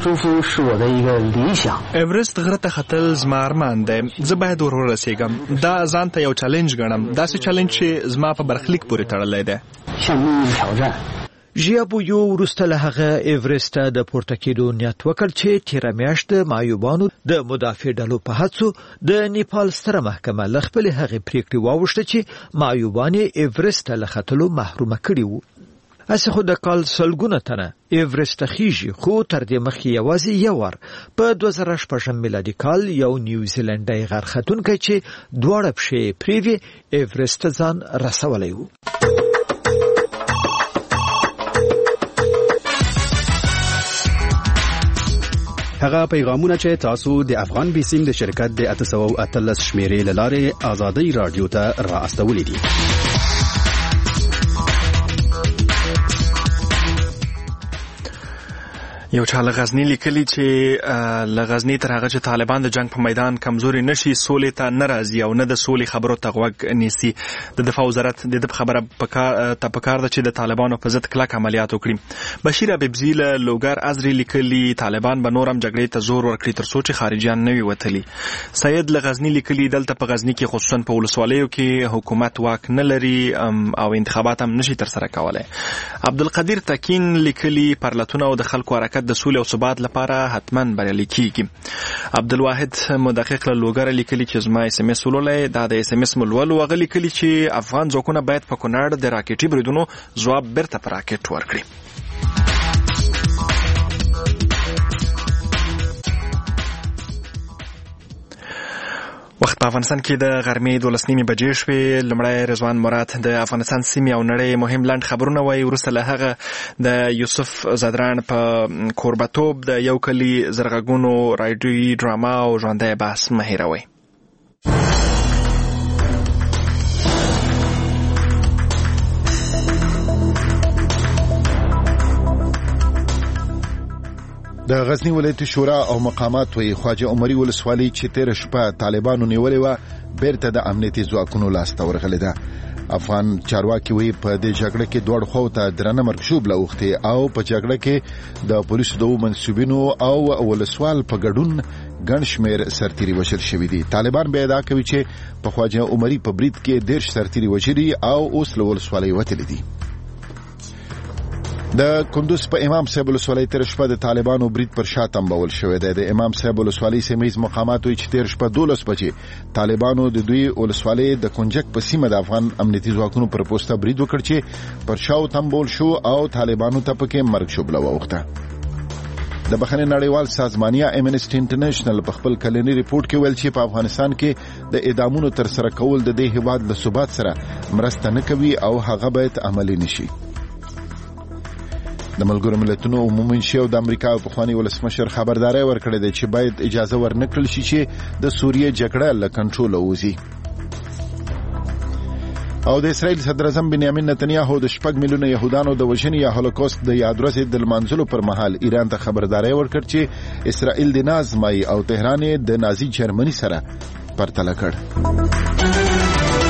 ایورسټ غره ته ختل زما ارمان دی. زه باید ورسېږم. دا ځان ته یو چیلنج ګڼم، داسې چیلنج چې زما په برخلیک پورې تړلی دی. ژیابویو وروسته له هغه ایورسټ د پورته کېدو نیت وکړ چې تېره میاشت د معیوبانو د مدافع ډلو په هڅو د نیپال ستره محکمه له خپلې هغې پرېکړې واوښته چې معیوبان یې ایورسټ له ختلو محرومه کړي وو. هسې خو د کال سلګونه تنه ایورسټ خیږي، خو تر دې مخکې یوازې یو وار په 2006 میلادي کال یو نیوزیلنډی غرختونکی چې دواړه پښې پرې وې ایورسټ ځان رسولی و. هغه پیغامونه چې تاسو د افغان بیسیم د شرکت د 813 شمیرې لاره آزادی رادیو ته را استولې دي. یو چا له غزنی لیکلي چې له غزنی تر هغه چې طالبان د جنگ په میدان کمزوري نشي سولې ته نه راځي او نه د سولې خبرو ته غوږ نیسي. د دفاع وزارت د دې خبره پکار ده چې د طالبانو په ضد کلک عملیات وکړي. بشیر حبیبزی له لوګر ازري لیکلي طالبان به نورم جګړې ته زور ورکړي تر څو چې خارجيان نه وي وتلي. سید له غزنی لیکلي دلته په غزنی کې خصوصا په ولسوالیو کې حکومت واک نه لري او انتخابات هم نشي تر سره کولای. عبدالقدیر تکین لیکلي پرلتونه او د خلکو حرکت د سولې او ثبات لپاره حتما بریالي کیږي. عبدالواحد مدقق له لوګر لیکلي چې زما اس ام اس ولولای دا د اس ام اس ملولو هغه لیکلي چې افغان ځواکونه باید په کونړ د راکټي بریدونو ځواب بیرته په راکټ ورکړي. وخت په افغانستان کې د غرمې 12 بجې شوې. لمړی رضوان مراد د افغانستان سیمې او نړۍ مهم لنډ خبرونه وایي. وروسته له هغه د یوسف زدران په کوربتوب د یو کلي زرغږونو رادیویي ډراما او ژوندی بحث مه هېروئ. د غزنی ولایت شورا او مقامات وی خواجه عمري ولسوالۍ چې تیر شپه طالبانو نیولې و بیرته د امنیتي ځواکونو لاسته ورغلې ده. افغان چارواکي وی په دې جګړه کې دوړ خو ته درنه مرکشوب لوختي او په جګړه کې د پولیسو د منسوبینو او ولسوال په ګډون ګڼ شمېر سرتیري وژل شوي دي. طالبان بیا دا کوي چې په خواجه عمري په برید کې 10 سرتیري وژلي او اوس له ولسوالۍ وتلي دي. د کندوز په امام صاحب ولسوالۍ تیر شپه د طالبانو برید پر شا تنبول شوی دی. د امام صاحب ولسوالۍ سیمه مقامات وی چې تیر شپه 12 بجې طالبانو د دوی ولسوالۍ د کنجک په سیمه د افغان امنیتي ځواکونو پر پوسټه برید وکړ چې پر شا تنبول شو او طالبانو ته پکې مرګ شوبله وغوښته. د بخښنې نړیوال سازمانیا امنسټي انټرنیشنل په خپل کلنی ریپورت کې ویل چې په افغانستان کې د اعدامونو تر سره کول د دې هیواد له ثبات سره مرسته نه کوي او هغه باید عملی نشي. د ملګرو ملتونو عمومي شورا د امریکا په خواني ولسمشر خبرداري ورکړې ده چې باید اجازه ورنکړل شي چې د سوریه جګړه له کنټرول ووځي. او د اسرائیل صدر اعظم بنیامین نتنیاهو د 4 میلیونه يهودانو د وژنې یا هولوکاست د یاد ورځې د لمانځلو پر مهال ایران ته خبرداري ورکړ چې اسرائیل د نازمای او تهران د نازي جرمني سره پرتله کړ.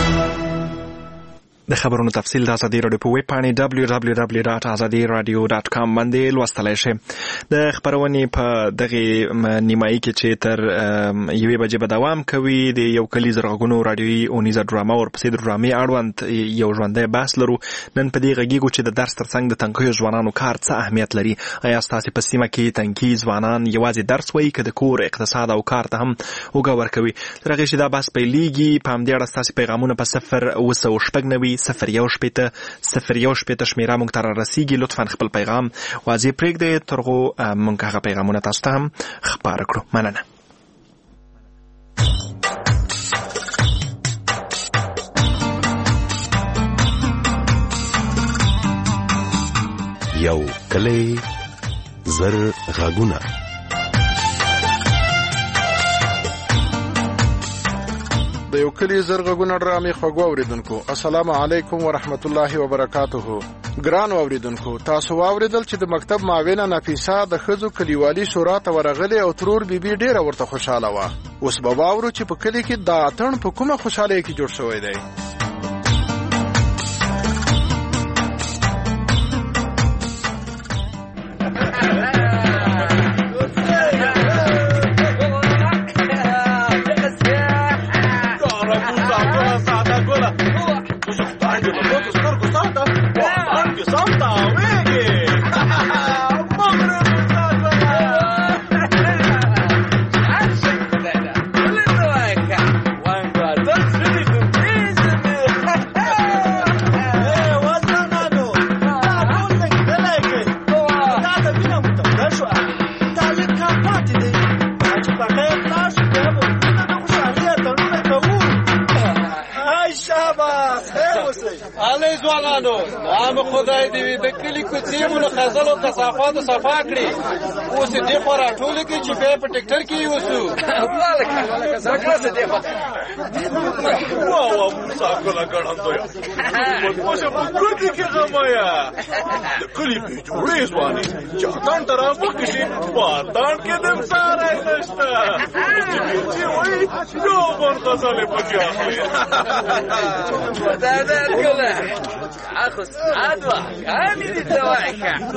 د خبرونو تفصیل د ازادي رادیو په ویب پاڼې www.azadiradio.com باندې لوستلای شئ. د خبرونې په دغه نیمایي کې چې تر 1 بجې به دوام کوي د یو کلي زرغونو رادیویي اونیزه ډراما ورپسې د ډرامې اړوند یو ژوندی بحث لرو. نن په دې غږیږو چې د درس ترڅنګ د تنکیو ځوانانو کار څه اهمیت لري. آیا ستاسو په سیمه کې تنکي ځوانان یوازې درس وایي که د کور اقتصاد او کار ته هم وګه ورکوي؟ تر هغې چې دا بحث پیلېږي په همدې اړه ستاسو پیغامونه په 0 0 شمیره مونږ ته رارسیږي. لطفا خپل پیغام واضح پرېږدئ ترغو مونږ هغه پیغامونه تاسو ته هم خپاره کړو. مننه. یو کلی زر غږونه د یو کلی زرغږونه ډرامې خوږو اوریدونکو السلام علیکم ورحمت الله وبرکاته. ګران اوریدونکو تاسو واوریدل چې د مکتب معاونه نفیسه د خزو کلیوالي شورا ته ورغلې او ترور بیبي ډیره ورته خوشاله و. اوس به واورو چې په کلی کې د اتن په کومه خوشاله کې جوړ شوی دی. خدای دې د کلی کوڅې مو خزل او کثافات صفا کړي. اوس دې خو راټول کې چې په ټیکټر کې یوسو. الله لکه څنګه دې واوا موسا ګله ګړندویا مدموشه په ګوتې کې غمایا د کلي بې جوړې ځوانې چې اتان ته رامخکې شي په اتان کې دم ساری نشته چې بیلچې وایي یو بل غزلې پکې اخلي دا ګله اخو سعد وه کانې دې ته وایي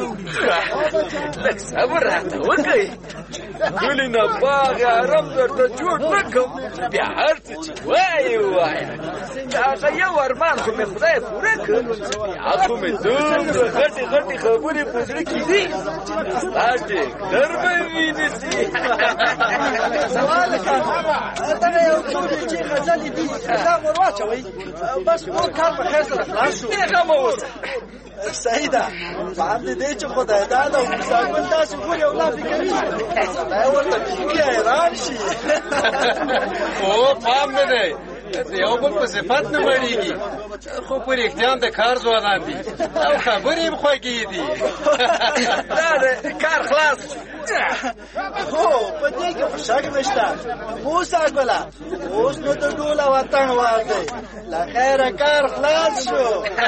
لږ صبر راته وکړئ کلي نه باغ عرب درته جوړ نه کړم بیا هر څه چې وایې ووایه د هغه یو ارمان خو مې خدای پوره کړ بیا خو مې دومره غټې غټې خبرې په زړه کې دي چې ستا ډېر به وینیسي سوال کار دغه یو څو چې غزلې دي دا ور واچوئ بس نور کار په خیر سره خلاص شو بېغمه اوسه صحیح ده پام دې دی چې خدای داد او مسافر داسې ګوري او لافې کوي سړی ورته بېخي حیران شي او پام مې دی د یو بل په صفت نه مړېږي خو په رښتیا د کار ځوانان دي او خبرې یې خوږې دي دا د کار خلاص هو په دې کې خو شک نشته موسا ګله اوس نو د ډول وطن وار دی له خیره کار خلاص شو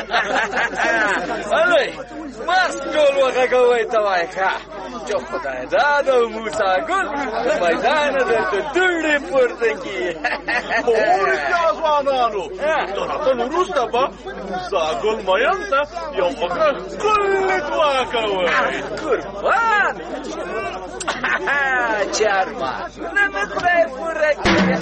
هلئ مست ډول وغږوئ ته وایي ښه چې خدای داد او موسی ګل د میدانه درته دوړې پورته کړي ورېښتیا ځوانانو د راتلو وروسته به موسی ګل مین ته یو فقره ښکلې دعا کوئ قربان چارمغزونه مې خدای پوره کړي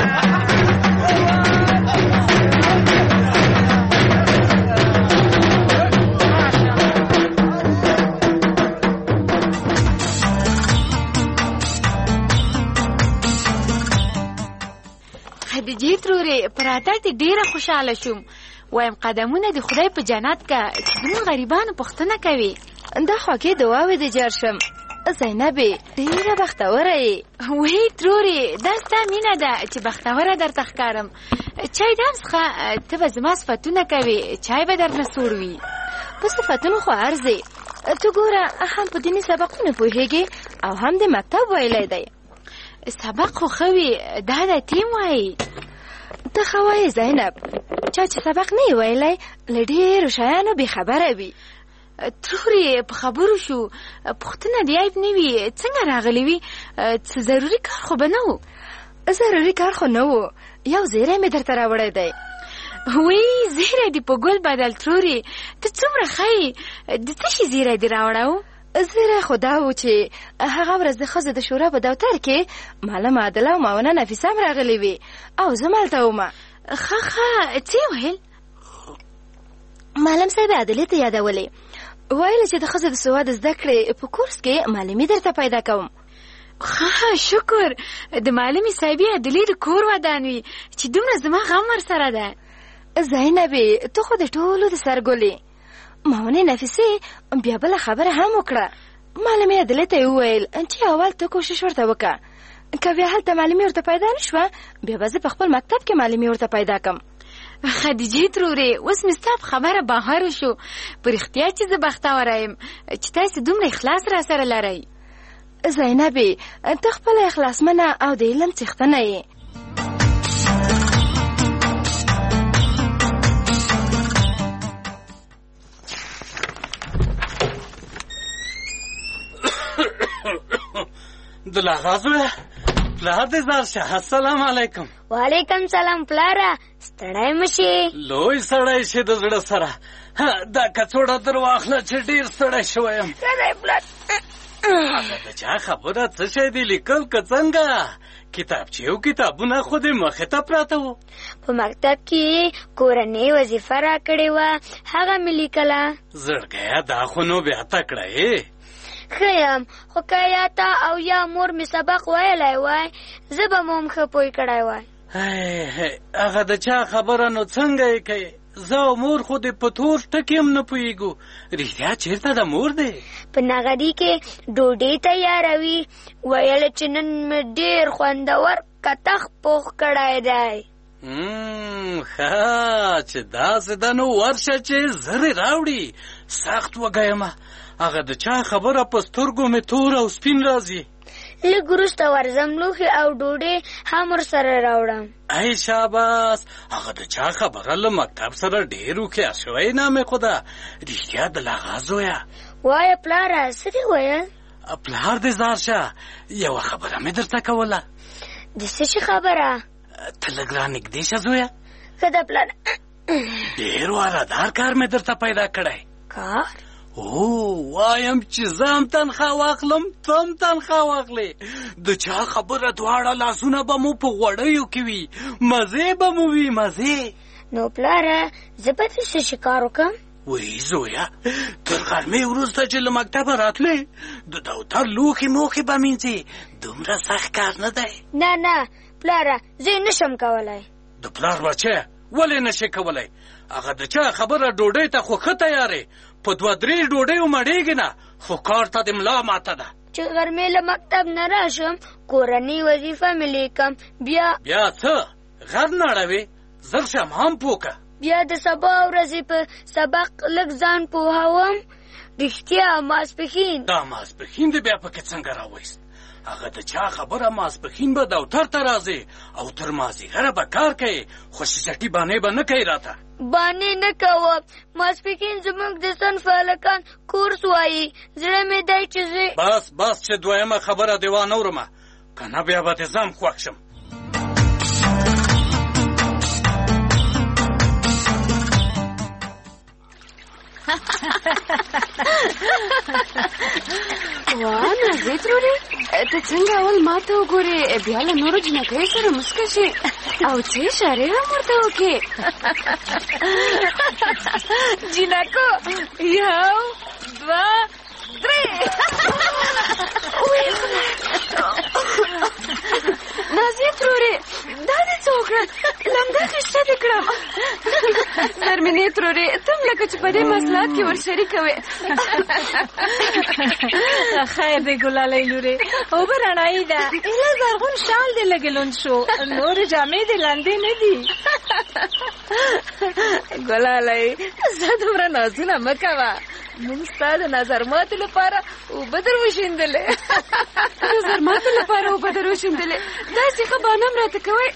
خدیجې ترورې په راتګ دې ډېره خوشحاله شوم وایم قدمونه د خدای په جنت که چې زموږ غریبانو پوښتنه کوي دا خوږې دعاوې دې جار شم زینبې ډېره بختوره یې وی ترورې دا ستا مینه ده چې بختوره درته ښکارم چای دام څخه ته به زما صفتونه کوې چای به درنه سوړ وي په صفتونو خو ارزې ته ګوره هم په دیني سبقونه پوهېږې او هم د مکتب ویلی دی سبق خو ښه وي دا د ټیم وایي ته ښه وایې زینب چا چې سبق نه یې ویلی له ډېرو شیانو بېخبره وي ترورې په خبرو شو پوښتنه د عیب نه وي څنګه راغلی وي څه ضروري کار خو به نه و ضروري کار خو نه و یو زیری مې درته راوړی دی وی زیری دې په ګل بدل ترورې ته څومره ښه یې د څه شي زیری دې راوړی و زیری خو دا و چې هغه ورځ د ښځو د شورا په دفتر کې معلم عادله او معاونه نفیسه هم راغلې وې او زه مالته ومه ښه څه یې ویل معلم صاحب عادلې ته یادولې ویل چې د ښځو د سواد زده کړې په کورس کې معلمي درته پیدا کوم ښه شکر د معلمې صاحبې عادلې د کور ودان وي چې دومره زما غم ورسره ده زینبې ته خو د ټولو د سرګلې معاونې نفیسې بیا بله خبره هم وکړه معلمې عادلې ته یې وویل چې اول ته کوشش ورته وکړه که بیا هلته معلمې ورته پیدا نه شوه بیا به زه په خپل مکتب کې معلمې ورته پیدا کړم خدیجې ترورې اوس مې ستا په خبره باور شو په رښتیا چې زه بختوره یم چې تاسې دومره اخلاص را سره لرئ زینبې ته خپله اخلاصمنه او د علم څښتنه یې دلاغازوه پلار دې زار شه السلام علیکم وعلیکم سلام پلاره ستړی مشي لوی سړی شي د زړه سره دا کڅوړه در واخله چې ډېر ستړی شوی یم د چا خبره څه شی دی لیکل که څنګه کتابچې او کتابونه خو دې مخې ته پراته وو په مکتب کې کورنۍ وظیفه راکړې وه هغه مې لیکله زړګیه دا خو نو بیا تکړه یې ښه یم خو که یا تا او یا مور مې سبق ویلی وای زه به مو هم ښه پوه کړی وای هغه د چا خبره نو څنګه یې کوې زه او مور خو دې په تور ټکي هم نه پوهېږو رښتیا چېرته د مور دی په نغدي کې ډوډۍ تیاروي ویل چې نن مې ډېر خوندور کتخ پوخ کړی دی ښه چې داسې ده نو ورشه چې زرې راوړي سخت وږی یم هغه د چا خبره په سترګو مې تور او سپین راځي لږ وروسته ورځم لوښي او ډوډۍ هم ورسره راوړم. ای شاباس، هغه د چا خبره له مکتب سره ډېر هوښیار شوی نامې خو ده. رښتیا د لاغا زویه؟ وایه پلاره څه دې ویل؟ پلار دې زار شه، یوه خبره مې درته کوله. د څه شي خبره؟ ته لږ رانږدې شه زویه. ښه ده پلاره. ډېر وارادار کار مې درته پیدا کړی. کار؟ وایم چې زه هم تنخوا واخلم، ته هم تنخوا واخلې. د چا خبره دواړه لاسونه به مو په غوړیو کې وي، مزې به مو وي مزې. نو پلاره زه به دې څه شي کار وکړم؟ وی زویه، تر غرمې وروسته چې له مکتبه راتلې د دفتر لوښي موښي به مینځې. دومره سخت کار نه دی. نه پلاره زه یې نشم کولی. د پلار بچی ولې نشې کولی؟ هغه د چا خبره ډوډۍ ته خو ښه تیارې، په 2-3 ډوډیو مړېږي نه، خو کار ته د ملا ماته ده. چې غرمې له مکتب نه راشم کورنۍ وظیفه مې لیکم، بیا څه غر نه اړوې؟ زر شم هم پوکه. بیا د سبا ورځې په سبق لږ ځان پوهوم. رښتیا ماسپښین؟ دا ماسپښین دې بیا پکې څنګه راوایست؟ هغه د چا خبره ماسپښین به دفتر ته راځې او تر مازدیګره به کار کوې، خو شیشټي بانې به نه کوې راته. بانې نه کوم، ماسپښین زموږ د صنف هلکان کورس وایي. زړه مې دی چې زه بس چې دویمه خبره دې وانه ورمه، که نه بیا به دې ځم خوښ شم. واه نازې ترورې، ته څنګه اول ما ته وګورې بیا له نورو جنکیو سره مسکه شې او څه اشارې هم ورته وکړې. جنکو 1 2 3. نازې ترورې دا دې څه وکړل؟ لمده خیشته دې کړم. زرمینې ترورې ته هم لکه چې په دې مسلات کې ورشریکه وې. خیر دی ګلالۍ لورې، اوبه رڼایي ده. ایله زرغون شال دې لږ لوند شو، نورې جامې دې لندې نه دي. ګلالۍ زه دومره نازونه مه کوه، موږ ستا د نظر ماتې لپاره اوبه در وشیندلې. نظر ماتې لپاره اوبه در وشیندلې؟ داسې ښه بانه هم راته کوئ.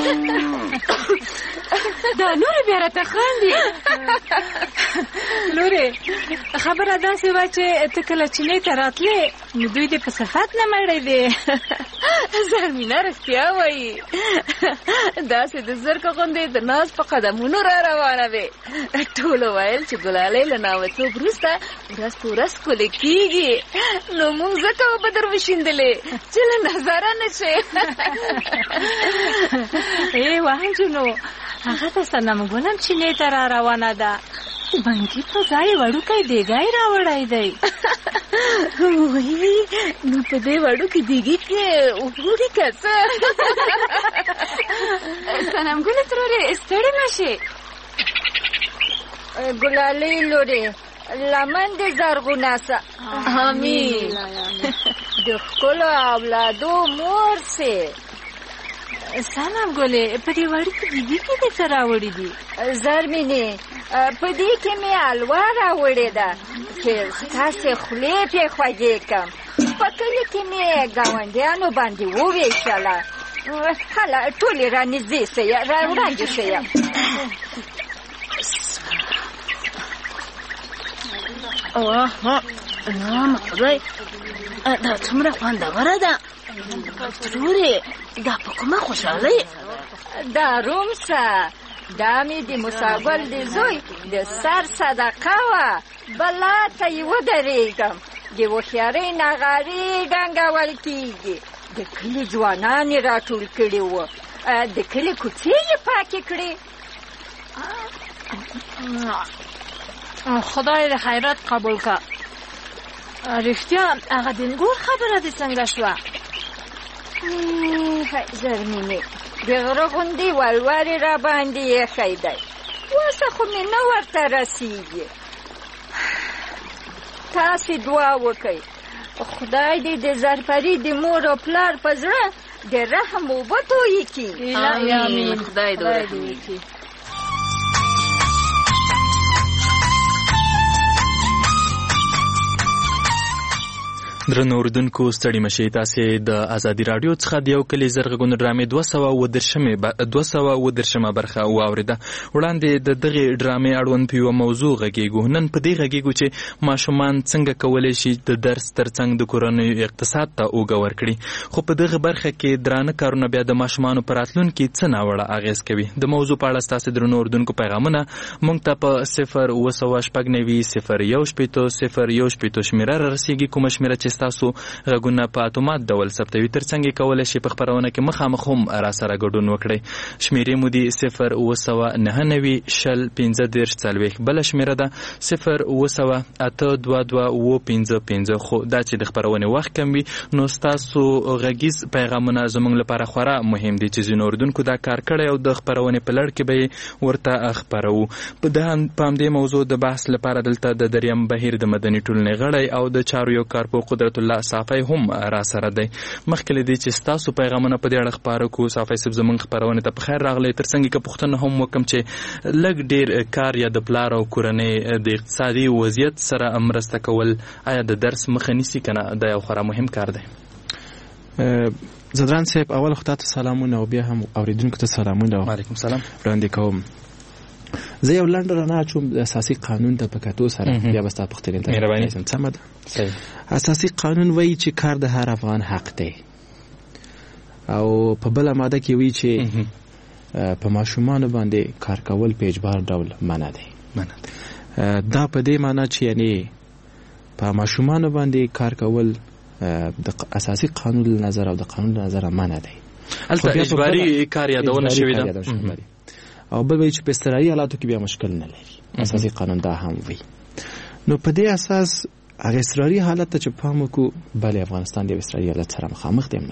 دا نورې بیا راته خاندي. لورې خبره داسې وه چې ته کله چینې ته راتلې نو دوی دې په صفت نه مړی دی. زرمینه رښتیا وایي، داسې د زرکه غوندې د ناز په قدمونو را روانه وې. ټولو ویل چې ګلالۍ له ناوڅوب وروسته ورځ په ورځ ښکلې کېږي، نو موږ ځکه اوبه در وشیندلې چې له نظره نه شې. وانجونو هغه ته صنم ګلم چینې ته را روانه ده. بنګي په ځای وړوکی دیګی راوړی دی. نو په دې وړوکي دیګي کې وګوري که څه. صنم ګله ترورې ستړې نه شې. ګلالۍ لورې لمن دې زرغونه سه. امین. د ښکلو اولادو مور سې. صنم ګلې په دې وړوکي دیګي کې دې څه راوړي دي؟ زرمینې په دې کې مې حلوا راوړې ده چې ستاسې خولې پرې خوږې کړم. په کلي کې مې ګاونډیانو باندې وویشله. هله ټولې رانږدې سئ، را وړاندې شئ. نام خدای، دا څومره خوندوره ده. ترورې دا په کومه خوشحالۍ؟ دا رومسه، دا مې د موساګل د زوی د سر صدقه وه. بلا ته یې ودرېږم. د هوښیارۍ نغارې ډنګول کېږي. د کلي ځوانان یې راټول کړي وو، د کلي کوڅې یې پاکې کړې. خدای د خیرات قبول که. رښتیا هغه دینګور خبره دې څنګه شوه؟ زرمینې د غره غوندې ولورې را باندې ایښی دی، وسه خو مې نه ورته رسېږي. تاسې دعا وکئ خدای دې د زرپري د مور او پلار په زړه د رحم اوبه تویې کړي. آمین. خدای دې ورحم وکړي. درنو اوریدونکو ستړي مشئ تاسې د ازادي راډیو څخه د یو کلي زرغونې ډرامې 213 برخه واورېده. وړاندې د دغې ډرامې اړوند په یوه موضوع غږیږو. نن په دې غږیږو چې ماشومان څنګه کولی شي د درس ترڅنګ د کورنیو اقتصاد ته اوږه ورکړي. خو په دغه برخه کې درانه کارونه بیا د ماشومانو په راتلونکي څه ناوړه اغېز کوي. د موضوع په اړه ستاسې درنو اوریدونکو پیغامونه موږ ته په 0 شمیره رسیږي، کومه شمیره چې ستاسو غږونه په اتومات ډول ثبتوي. ترڅنګ یې کولی شي په خپرونه کې مخامخ هم راسره ګډون وکړئ. شمیرې مو دي 0 بله شمیره ده 0 خو دا چې د خپرونې وخت کم وي نو ستاسو غږیز پیغامونه زموږ لپاره خورا مهم دي چې ځینو اوریدونکو دا کار کړی او د خپرونې په لړ کې به یې ورته خپروو. په همدې موضوع د بحث لپاره دلته د دریم بهیر د مدني ټولنې غړی او د چارو یو کارپوه قدرت الله صافی هم را سره دی. مخکې له دې چې ستاسو پیغامونه په دې اړه خپاره کړو، صافی صاحب زموږ خپرونې ته په خیر راغلی. ترڅنګ که پوښتنه هم وکړم چې لږ ډېر کار یا د پلار او کورنۍ د اقتصادي وضعیت سره مرسته کول آیا د درس مخه نیسي که نه؟ دا یو خورا مهم کار دی. زدران صاحب اول خو تاسو سلامونه او بیا هم اوریدونکو ته سلامونه. وعلیکم سلام. وړاندې کوم زه یو لنډ رانه چوم اساسي قانون ته په کتو سره بیا بس تاسو پوښتنه ته مهرباني سم ده. اساسي قانون وایي چې کار د هر افغان حق دی او په بل ماده کې وایي چې په ماشومان باندې کار کول په اجبار ډول منع دی. دا په دې معنی چې یعنی په ماشومان باندې کار کول د اساسي قانون نظر او د قانون نظر منع دی. البته اجباري کار یادونه شوی ده او بل وایي چې په استراحتي حالاتو کې بیا مشکل نه لري. اساسي قانون دا هم وایي. نو په دې اساس هغه استراحتي حالت ته چې پام وکړو بلې افغانستان د استراحتي حالت سره مخامخ دی.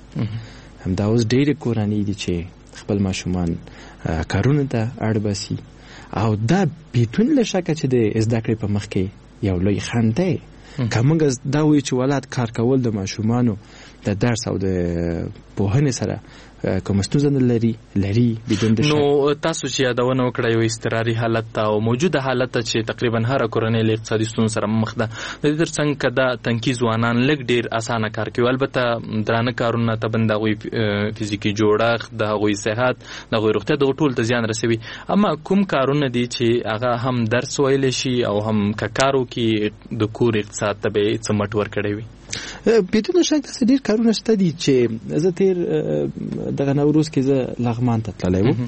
همدا اوس ډېرې کورنۍ دي چې خپل ماشومان کارونه ته اړ باسي او دا بیتون له شکه چې د زده کړې په مخ کې یو لوی خنډ دی. که موږ دا وایو چې ولادت کار کول د ماشومانو د درس او د پوهنې سره کوم ستونزه لري بدون د شک. نو تاسو چې یادونه وکړه یو اضطراري حالت او موجوده حالت چې تقریبا هر کورنۍ له اقتصادي ستونزو سره مخ ده، د دې ترڅنګ کدا تنکي ځوانان لږ ډیر اسانه کار کوي. البته درانه کارونه ته بندوي فزیکی جوړښت، د هغوی صحت، د هغوی روغتیا، د ټول ته زیان رسوي. اما کوم کارونه دي چې هغه هم درس ویل شي او هم کارو کې د کور اقتصاد ته به څمټ ورکړي وي؟ بدون شک داسې ډېر کارونه شته دي چې زه تیر دغه نوروز کې زه لغمان ته تللی وم.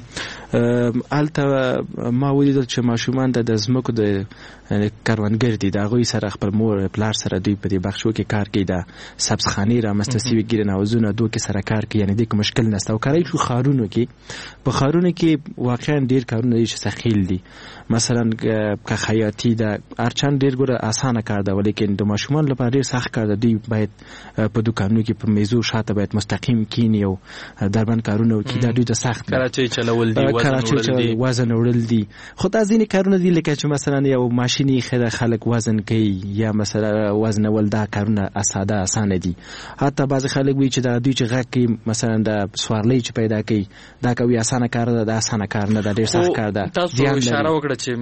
هلته ما ولیدل چې ماشومان د ځمکو د کروندګر دي، د هغوی سره خپل مور پلار سره دوی په دې بخشو کې کار کوي، د سبزخانې رامنځته سوي ګرین هاوزونه دوی کې سره کار کوي. یعنې دې کې مشکل نشته. او کاری شو ښارونو کې، په ښارونو کې واقعا ډېر کارونه دي چې ثقیل دي. مثلا که خیاطي ده هرچند ډېر ګوره اسانه کار ده ولیکن د ماشومان لپاره ډېر سخت کار ده. دوی باید په دوکانونو کې په میزو شاته باید مستقیم کینی او دربند کارونه وکړي. دا دوی ته سخت کراچۍ چلول دي، وزن وړل دي. خو دا ځینې کارونه دي لکه چې مثلا یو ماشیني خلک وزن کوي یا مثلا وزنول، دا کارونه ساده اسانه دي. حتی بعضې خلک وایي چې دا دوی چې غږ کوي مثلا د سوارلۍ چې پیدا کوي دا کوي اسانه کار ده. دا اسانه کار نه ده، ډېر سخت کار ده. تاسو اشاره وکړه چې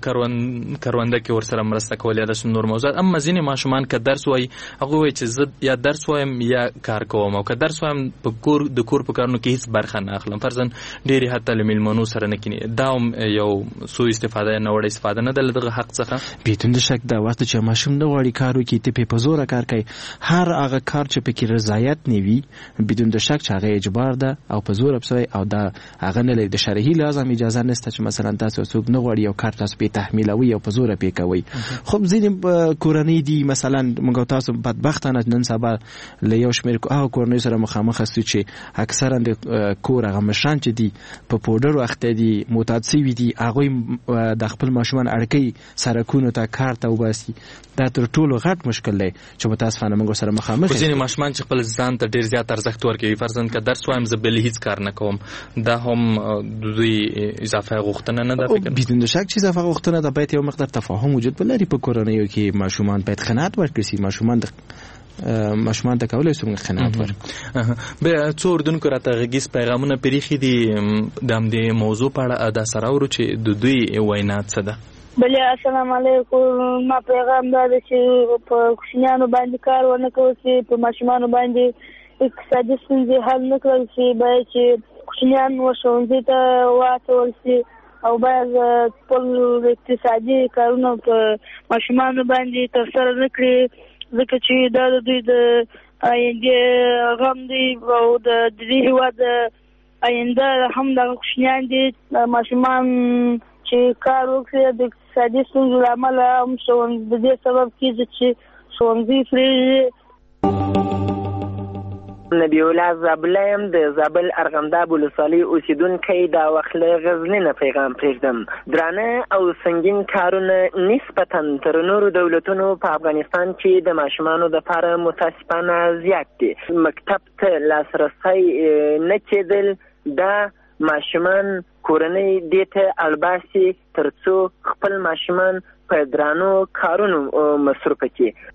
کرونده کې ورسره مرسته کول یا د نور موضوعات. اما ځینې ماشومان که درس وایي هغوی وایي چې زه یا درس وایم یا کار کوم، او که درس وایم د کور په کارونو کې هیڅ برخه نه اخلم. فرضاً ډېرې حتی له میلمنو سره نه کیني. دا هم یو سوء استفاده یا ناوړه استفاده نه ده له دغه حق څخه. بدون شک دا وخت چې ماشوم نه غواړي کار وکړي ته په زوره کار کوي. هر هغه کار چې پکې رضایت نه وي بدون شک چې هغه اجبار ده او په زوره بسوي او دا هغه نه لري. د شرعي لازم اجازه نشته چې مثلا تاسو څوک نه غواړي یو کار تاسو په تحمیلوي او په زوره پې کوي. خو ځینې کورنۍ دي مثلا موږ تاسو بدبختانه نن سبا له یو شمېر کورنۍ سره مخامخ استو چې اکثرا د کور هغه مشران چې دي په پودر وخت دي معتاد سوي دي، هغوی د خپل ماشومان اړکوي سرکونو ته کار ته وباسي. دا تر ټولو غټ مشکل دی چې متاسفانه موږ سره مخامخ یو. ځینې ماشومان چې خپل ځان ته ډېر زیات ارزښت ورکوي، فرضاً که درس وایم زه بل هیڅ کار نه کوم، دا هم دوی اضافه غوښتنه نه ده. بدون شک چې اضافه غوښتنه ده. باید یو مقدار تفاهم وجود ولري په کورنیو کې. ماشومان باید قناعت ورکړي شي. ماشومان ته کولای شي قناعت ورکړي. به څو اردوونکو راته غږیز پیغامونه پریښي دي د همدې موضوع په اړه. دا سره ورو چې د دوی وینا څه ده. بلې السلام علیکم. ما پیغام دا دی چې په کوچنیانو باندې کار ونه کول چې په ماشومانو باندې اقتصادي ستونزې حل نه کړل شي، باید چې کوچنیان ښوونځي ته واچول شي او باید خپل اقتصادي کارونه په ماشومانو باندې ترسره نه کړي، ځکه چې دا د دوی د آینده غم دی او د دې هېواد آینده هم دغه کوچنیان دي. ماشومان چې کار وکړي د اقتصادي ستونزو له امله هم د دې سبب کېږي چې ښوونځي پرېږدي. نبی الله زابله یم د زابل ارغنداب ولسوالۍ اوسېدونکی. دا وخت له غزني نه پیغام پرېږدم. درانه او سنګین کارونه نسبتا تر نورو دولتونو په افغانستان کې د ماشومانو دپاره متاسفانه زیات دي. مکتب ته لاسرسی نه کېدل دا ماشومان کورنۍ دې ته اړباسي تر څو خپل ماشومان په درانو کارونو مصروفه کړي.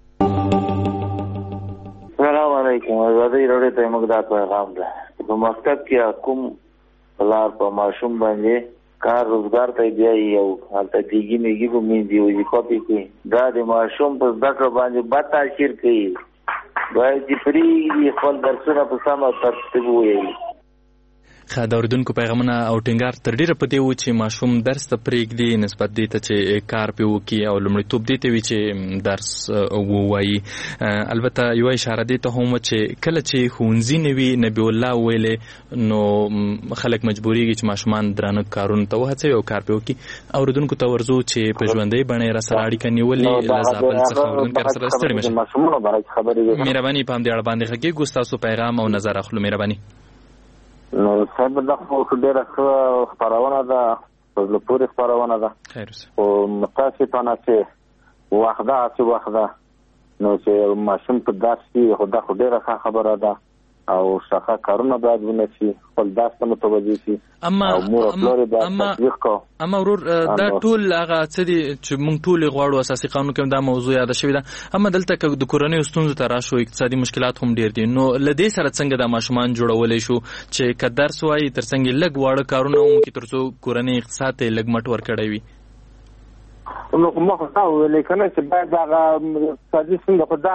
السلام علیکم. ازادي راډیو ته موږ دا پیغام ده. په مکتب کې کوم لار په ماشوم باندې کار روزګار ته بیایي او هلته دیګي میږي په مینځي وظیفه پکې دا د ماشوم په زده کړه باندې بد تاثیر کوي. باید چې پرېږدي خپل درسونه په سمه ترتیب ووایي. ښه د اورېدونکو پیغامونه او ټینګار تر ډېره په دې و چې ماشوم درس ته پرېږدي نسبت دې ته چې کار پرې وکړي او لومړیتوب دې ته وي چې درس ووایي. البته یوه اشاره دې ته هم چې کله چې ښوونځي نه وي نبي الله ویلې نو خلک مجبورېږي چې ماشومان درانه کارونو ته وهڅوي او کار پرې وکړي. اورېدونکو ته ورځو چې په ژوندۍ بڼه یې راسره اړیکه نیولې له زابل څخه اورېدونکي راسره ستړي مه شئ. مهرباني په همدې اړه باندې غږېږو ستاسو پیغام او نظر اخلو. مهرباني. نو صاحب دا خو ډېره ښه خپرونه ده، په زړه پورې خپرونه ده، خو متاسفانه چې وخت ده هسې وخت ده نو چې ماشوم په درس کې خو دا خو ډېره ښه خبره ده او ښه کارونه باید ونه شي، خپل درس ته متوجه شي او مور او پلار یې باید تشویق کړو. اما ورور دا ټول هغه څه دي چې موږ ټول غواړو، اساسي قانون کې دا موضوع یاده شوې ده. اما دلته که د کورنیو ستونزو ته راشو اقتصادي مشکلات هم ډېر دي، نو له دې سره څنګه دا ماشومان جوړولی شو چې که درس وایي تر څنګ یې لږ واړه کارونه وکړي تر څو کورنۍ اقتصاد ته یې لږ مټ ورکړی وي؟ نو ما خو دا وویلی که نه چې باید هغه اقتصادي ستونزه خو دا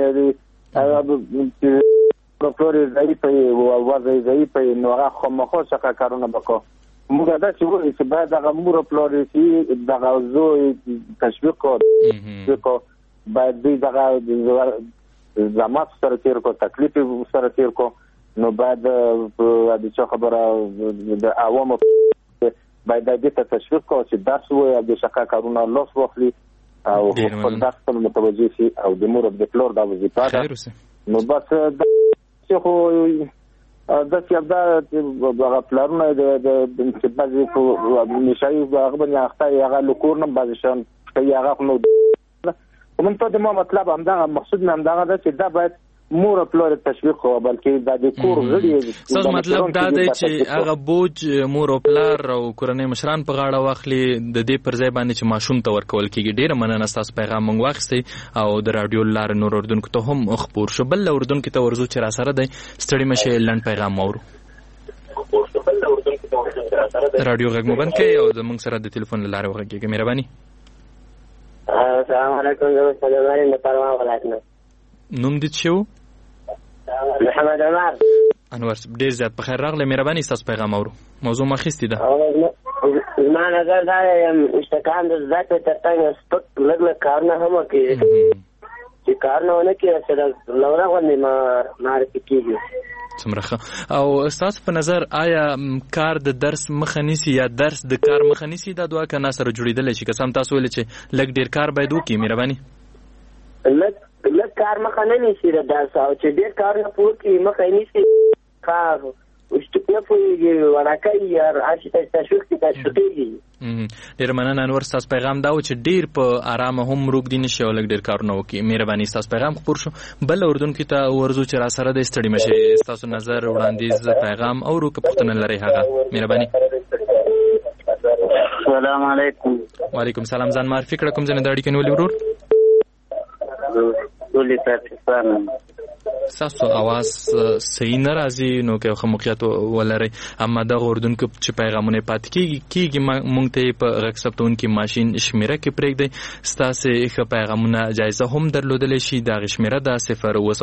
ده چې پلور ضعیفه وي او وضع ضعیفه وي نو هغه خامخا څخه کارونه وکړو. موږ دا چې وایو چې باید هغه مور او پلار چې دغه زوی تشویق کړو، باید دوی دغه زحمت سره تېر کړو، تکلیف سره تېر کړو، نو باید د چا خبره د عوامو باید دې ته تشویق کړو چې درس ووایي او د شقه کارونه لاس واخلي او خپل درس ته متوجه شي او د مور او د پلار دا وظیفه ده. نو بس چې خو داسې دا هغه پلارونه چې بعضې په نشایي هغه باندې اخته وي هغه له کور نه بعضې شیان کوي هغه خو نو خو منتها د ما مطلب همدغه مقصود مې همدغه ده چې دا باید مور او پلار تشویق کړو بلکې دا د کور غړي ستاسو مطلب دا دی چې هغه بوج مور او پلار او کورنۍ مشران په غاړه واخلي د دې پر ځای باندې چې ماشوم ته ورکول کېږي. ډېره مننه ستاسو پیغام موږ واخیستی او د راډیو له لارې نور اورېدونکو ته هم خپور شو. بل اورېدونکي ته ورځو چې راسره دی ستړي مه شئ لنډ پیغام واورو. راډیو غږ مو بند کړئ او زموږ سره د تلیفون له لارې وغږېږئ. مهرباني. السلام علیکم. زه مستقبل د پروان ولایت نه. نوم دې څه و؟ محمد عمر. انور ډېر زیات په خیر راغلی. مهرباني ستاسو پیغام اورو. موضوع مو اخیستې ده. زما نظر دا دی مشتکان د زده کړې تر څنګ سپک لږ لږ کارونه هم وکړي چې کارونه ونه کړي چې د لوړه غوندې معرفي کېږي. څومره ښه. او ستاسو په نظر آیا کار د درس مخه نیسي یا درس د کار مخه نیسي؟ دا دوه که نه سره جوړېدلی شي؟ که څه هم تاسو ویلې چې لږ ډېر کار باید وکړي. مهرباني. لږ کار مخه نه نیسي د درس او چې ډېر کارونه په وکړي مخه یې نیسي کار وشتک نه پوهېږي وړاکۍ یا هر شي ته تشویق کړي تشویقېږي. ډېره مننه انور. ستاسو پیغام دا و چې ډېر په ارامه هم روږدي نه شي او لږ ډېر کارونه وکړي. مهرباني. ستاسو پیغام خپور شو. بل اورېدونکي ته ورځو چې راسره دی ستړي مه شئ. ستاسو نظر وړاندیز پیغام اورو که پوښتنه لرئ هغه. مهرباني. السلام علیکم. وعلیکم السلام. ځان معرفي کړه کوم ځای نه د اړیکې نیولې ورور؟ ټولې پاکستان. تاسو आवाज صحیح نه راځي نو که خو موقعیت ولري اما د اردوونکو چې پیغامونه پات کیږي مونږ ته په غږ ثبتونکو ماشين شمیره کې پرېږدي ستاسو ښه پیغامونه جایزه هم درلودل شي د شمیره د 0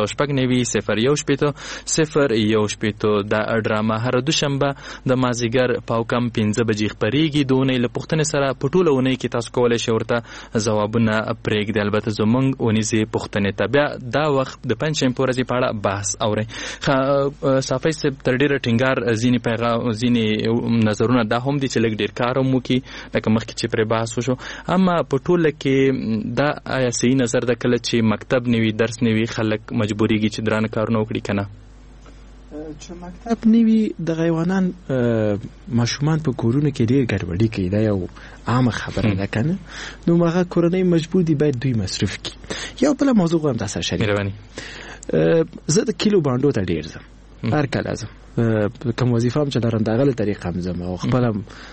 د ډرامه هر دوشنبه د مازیګر پاو کم 15 بجې خبريږي دونه له پښتنې سره پټولونه کې تاسو کولای شئ ورته ځوابونه پرېږدي البته زمونږ ونیزي پښتنې تبع دا وخت د پنځم پورې په اړه بحث اوري صافي سب تر ډیره ټینګار ځینی پیغام ځینی نظرونه دا هم دي چې لګ ډیر کاروم کی لکه مخکې چې پر بحث وشو اما په ټوله کې دا آیا صحیح نظر د کله چې مکتب نیوي درس نیوي خلک مجبوريږي چې درانه کارونه وکړي کنه چې مکتب نیوي د غیوانان ماشومان په کورونه کې ډیر ګډوډي کوي دا یو عام خبره ده کنه نو هغه کورنۍ مجبور دي باید دوی مصرف کړي یو بل موضوع هم تاسو شریک زه د کیلو باندې ته ډیر زم هر کله زم کوم وظیفه هم چې لرم دغه طریقه هم زم او خپل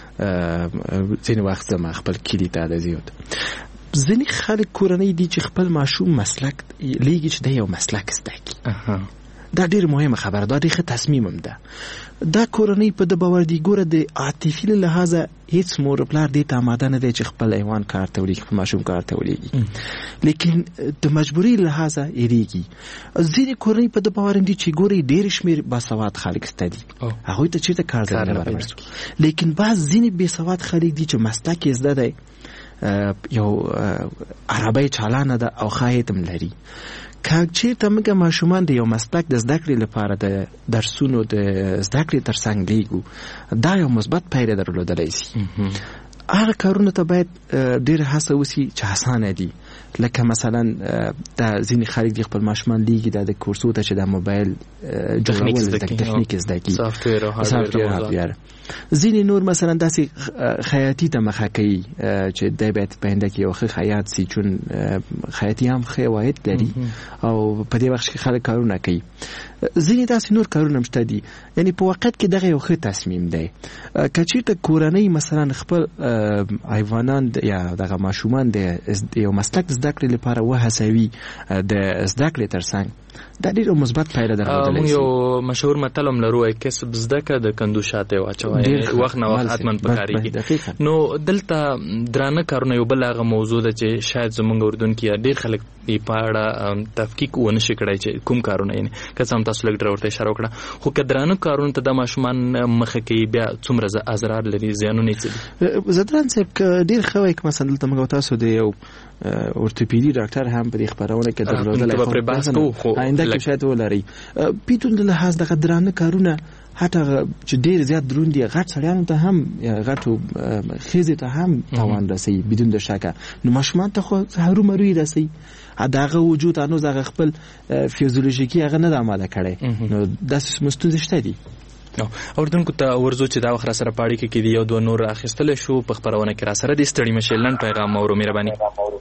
ځین وخت زم خپل کلی ته د زیات ځینې خلک کورنۍ دي چې خپل ماشوم مسلک لیږي چې د یو مسلک زده کړي دا ډیر مهمه خبره ده ډیر تصمیم هم ده دا کورنۍ په د باور دی ګوره د عاطفي لحاظه هیڅ مور پلار دې ته آماده نه دی چې خپل حیوان کار ته وړي خپل ماشوم کار ته وړي لیکن د مجبوري لحاظه یریږي ځینې کورنۍ په د باور دي چې ګوره ډیر شمیر باسواد خلک ستدي هغه ته چیرته کار نه برابر لیکن بعض ځینې بې سواد خلک دي چې مسلک یې زده دی یو عربی چالانه ده او خایتم لري که چیرته موږ ماشومان د یو مسلک د زده کړې لپاره د درسونو د زده کړې ترڅنګ لیږو دا یو مثبت پایله درلودلی شي هغه کارونه ته باید ډېر هڅه وشي چې اسانه دي لکه مثلا د ځینې خلک د خپل ماشومان لیږي د کورسو ته چې د موبایل جوړول تکنیک زده کړي سافټویر او هارډویر ځینې نور مثلا داسې خیاطي ته مخه کوي چې د باید په انده کې یو ښه خیاط سي چون خیاطي هم ښه عواید لري او په دې وخت کې خلک کارونه کوي ځینې داسې نور کارونه مشته دي یعنی په وخت کې دغه یو ښه تصمیم دی که چېرته کورنۍ مثلا خپل حیوانان یا دغه ماشومان د یو مسلک زده کړې لپاره وهڅوي د زده کړې ترڅنګ دا ډېر مثبت پایله درلودلی شي یو مشهور متل هم لرو کسب زده که د کندو شاته واچوي وخت نه وخت حتما پکارېږي نو دلته درانه کارونه یو بل هغه موضوع ده چې شاید زمونږ اردن کې ډېر خلک یې په اړه تفکیک ونه شي کړی چې کوم کارونه یعنی که څه هم تاسو لږ ورته اشاره وکړه خو که درانه کارونه ته د ماشومان مخه کوي بیا څومره اضرار لري زیانونه یې څه دي زدران صاحب که ډېر ښه وایي که مثلا دلته موږ تاسو د یو اورتوپیدي ډاکټر هم په دې خبرونه کې درلودلی خو آینده کې شاید ولري پیتون د لحاظ دغه درانه کارونه حتی چې ډېر زیات دروند دي غټ سړیانو ته هم غټو ښځې ته هم تاوان رسوي بدون د شکه نو ماشومان ته خو هرومرو یې رسوي دغه وجود هنوز هغه خپل فیزیولوژیکي هغه نه ده آماده کړی نو داسې ستونزې شته دي اوردونکو ته ورزو چې دا وخت را سره پاړی کې دی یو دوه نور اخیستل شو په خبرونه کې را سره د ستړي مشلن پیغام او مهرباني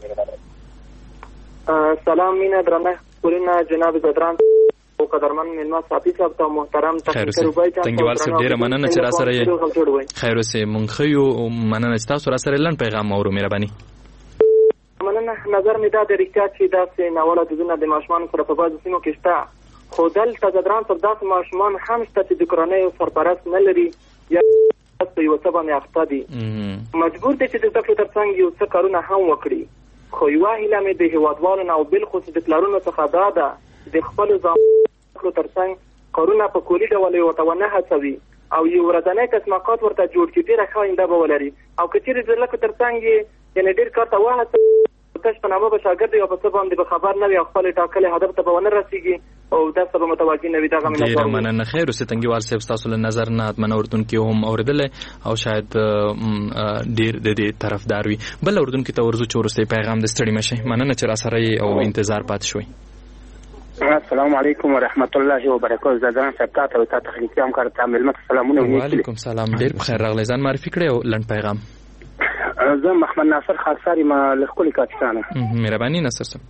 سلام مینا درنه کولنا جناب زدران او قدرمن ملما صافي صاحب ته محترم تشکر وبای ته څنګه ورسره ډیره مننه چې را سره یې خیر اوسه مونږ خو مننه چې تاسو را سره لن پیغام او مهرباني مننه نظر می دا د ریښتیا چې دا سه ناوله د دنیا د ماشومان سره په بعضو سیمو کې شته خو دلته زدران پر داسې ماشومان هم شته چې د کورنۍ سرپرست نه لري یا په یو څه باندې اخته دي مجبور دي چې د زده کړو ترڅنګ یو څه کارونه هم وکړي خو یوه هیله مې د هیوادوالو نه او بالخصوص د پلارونو څخه دا ده د خپلو ځانونو ترڅنګ کارونه په کلي ډول یې ورته ونه هڅوي او یو ورځنی کسمقات ورته جوړ کړي ډېره ښه آینده به ولري او که چېرې د لکو ترڅنګ یې یعنې ډېر کار ته وهڅوي تش په نامه به شاګرد یو په څه باندې به خبر نه وي او خپل ټاکلي هدف ته به ونه رسیږي او داسې به متوجه نه وي دغه ډېره مننه خیر اوسې تنګیوال صاحب ستاسو له نظر نه حتما اردونکي هم اورېدلی او شاید ډېر د دې طرفدار وي بل اردونکي ته ورځو چې وروستی پیغام د ستړي مه شئ مننه چې را سره یې او انتظار پاتې شوئ السلام علیکم ورحمت الله وبرکاته زدران صاحب تا ته تخلیقي همکار ته ملمت سلامونه وعلیکم سلام ډېر بخیر راغلی ځان معرفي کړی او لنډ پیغام زه محمد ناصر خاصاری ما لخکولی کاکستانه مهرباني ناصر صاحب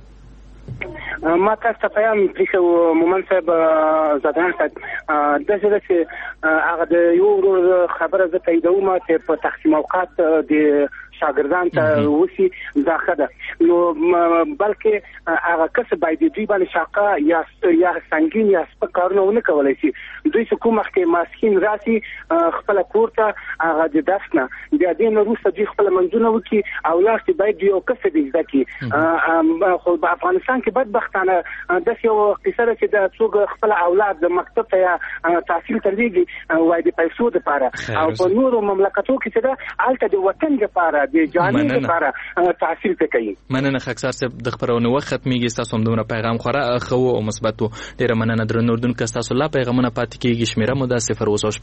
ما تاسو ته پیغام پریښو مومن صاحب زدران صاحب داسې ده چې هغه د یو ورور خبره زه تاییدوم چې په تقسیم اوقات د شاګردان ته وسی داخه ده نو بلکې هغه کس باید دوی باندې شاقه یا سنگین یا سپک کارونه ونه کولای شي دوی چې کوم وخت ماسکین راسي خپل کور ته هغه د داسنه بیا دې نو روسه دوی خپل منځونه وکي او لاستي باید یو کس دې ځکه خو په افغانستان کې بدبختانه د یو قصه چې د څوک خپل اولاد د مکتب ته تحصیل ته لیږي وای د پیسو لپاره او په نورو مملکتو کې چې د الته د وطن لپاره د جامې لپاره تحصیل کوي. مننه خاکسار صاحب د خبرونه وخت ختميږي تاسو هم دومره پیغام خوره خو او مثبتو ډیره مننه درنو اردن که تاسو لا پیغامونه پاتې کیږي شمیره مو د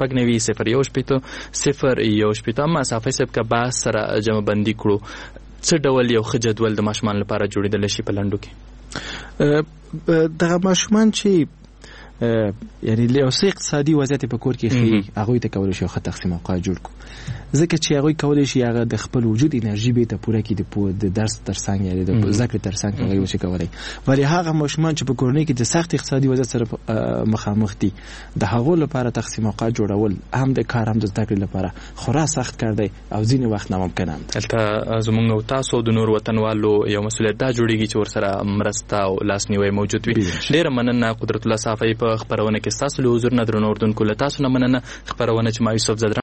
0 ما صافي صاحب کا با سره جمع بندي کړو څه ډول یو خجدول د ماشومان لپاره جوړیدل شي په لندو کې دغه ماشومان چې یعنی له اوسه اقتصادي وضعیت په کور کې خي هغه ته کول شي خو تقسیم اوقات جوړ کو ځکه چې هغه کول شي هغه د خپل وجود انرژي به ته پوره کړي د درس ترڅنګ یعنی د ذکر ترڅنګ هغه وشي کولای ولی هغه ماشومان چې په کورنۍ کې د سخت اقتصادي وضعیت سره مخامخ دي د هغه لپاره تقسیم اوقات جوړول هم د کار هم د ذکر لپاره خورا سخت کار دی او ځینې وخت ناممکن هم دلته زمونږ او تاسو د نور وطنوالو یو مسؤلیت دا جوړیږي چې ورسره مرسته او لاسنیوي موجود وي. ډیره مننه قدرت الله صافي په خبرونه کې تاسو له حضور نه درنو اردن کوله تاسو نه مننه خبرونه چې ما یوسف زدران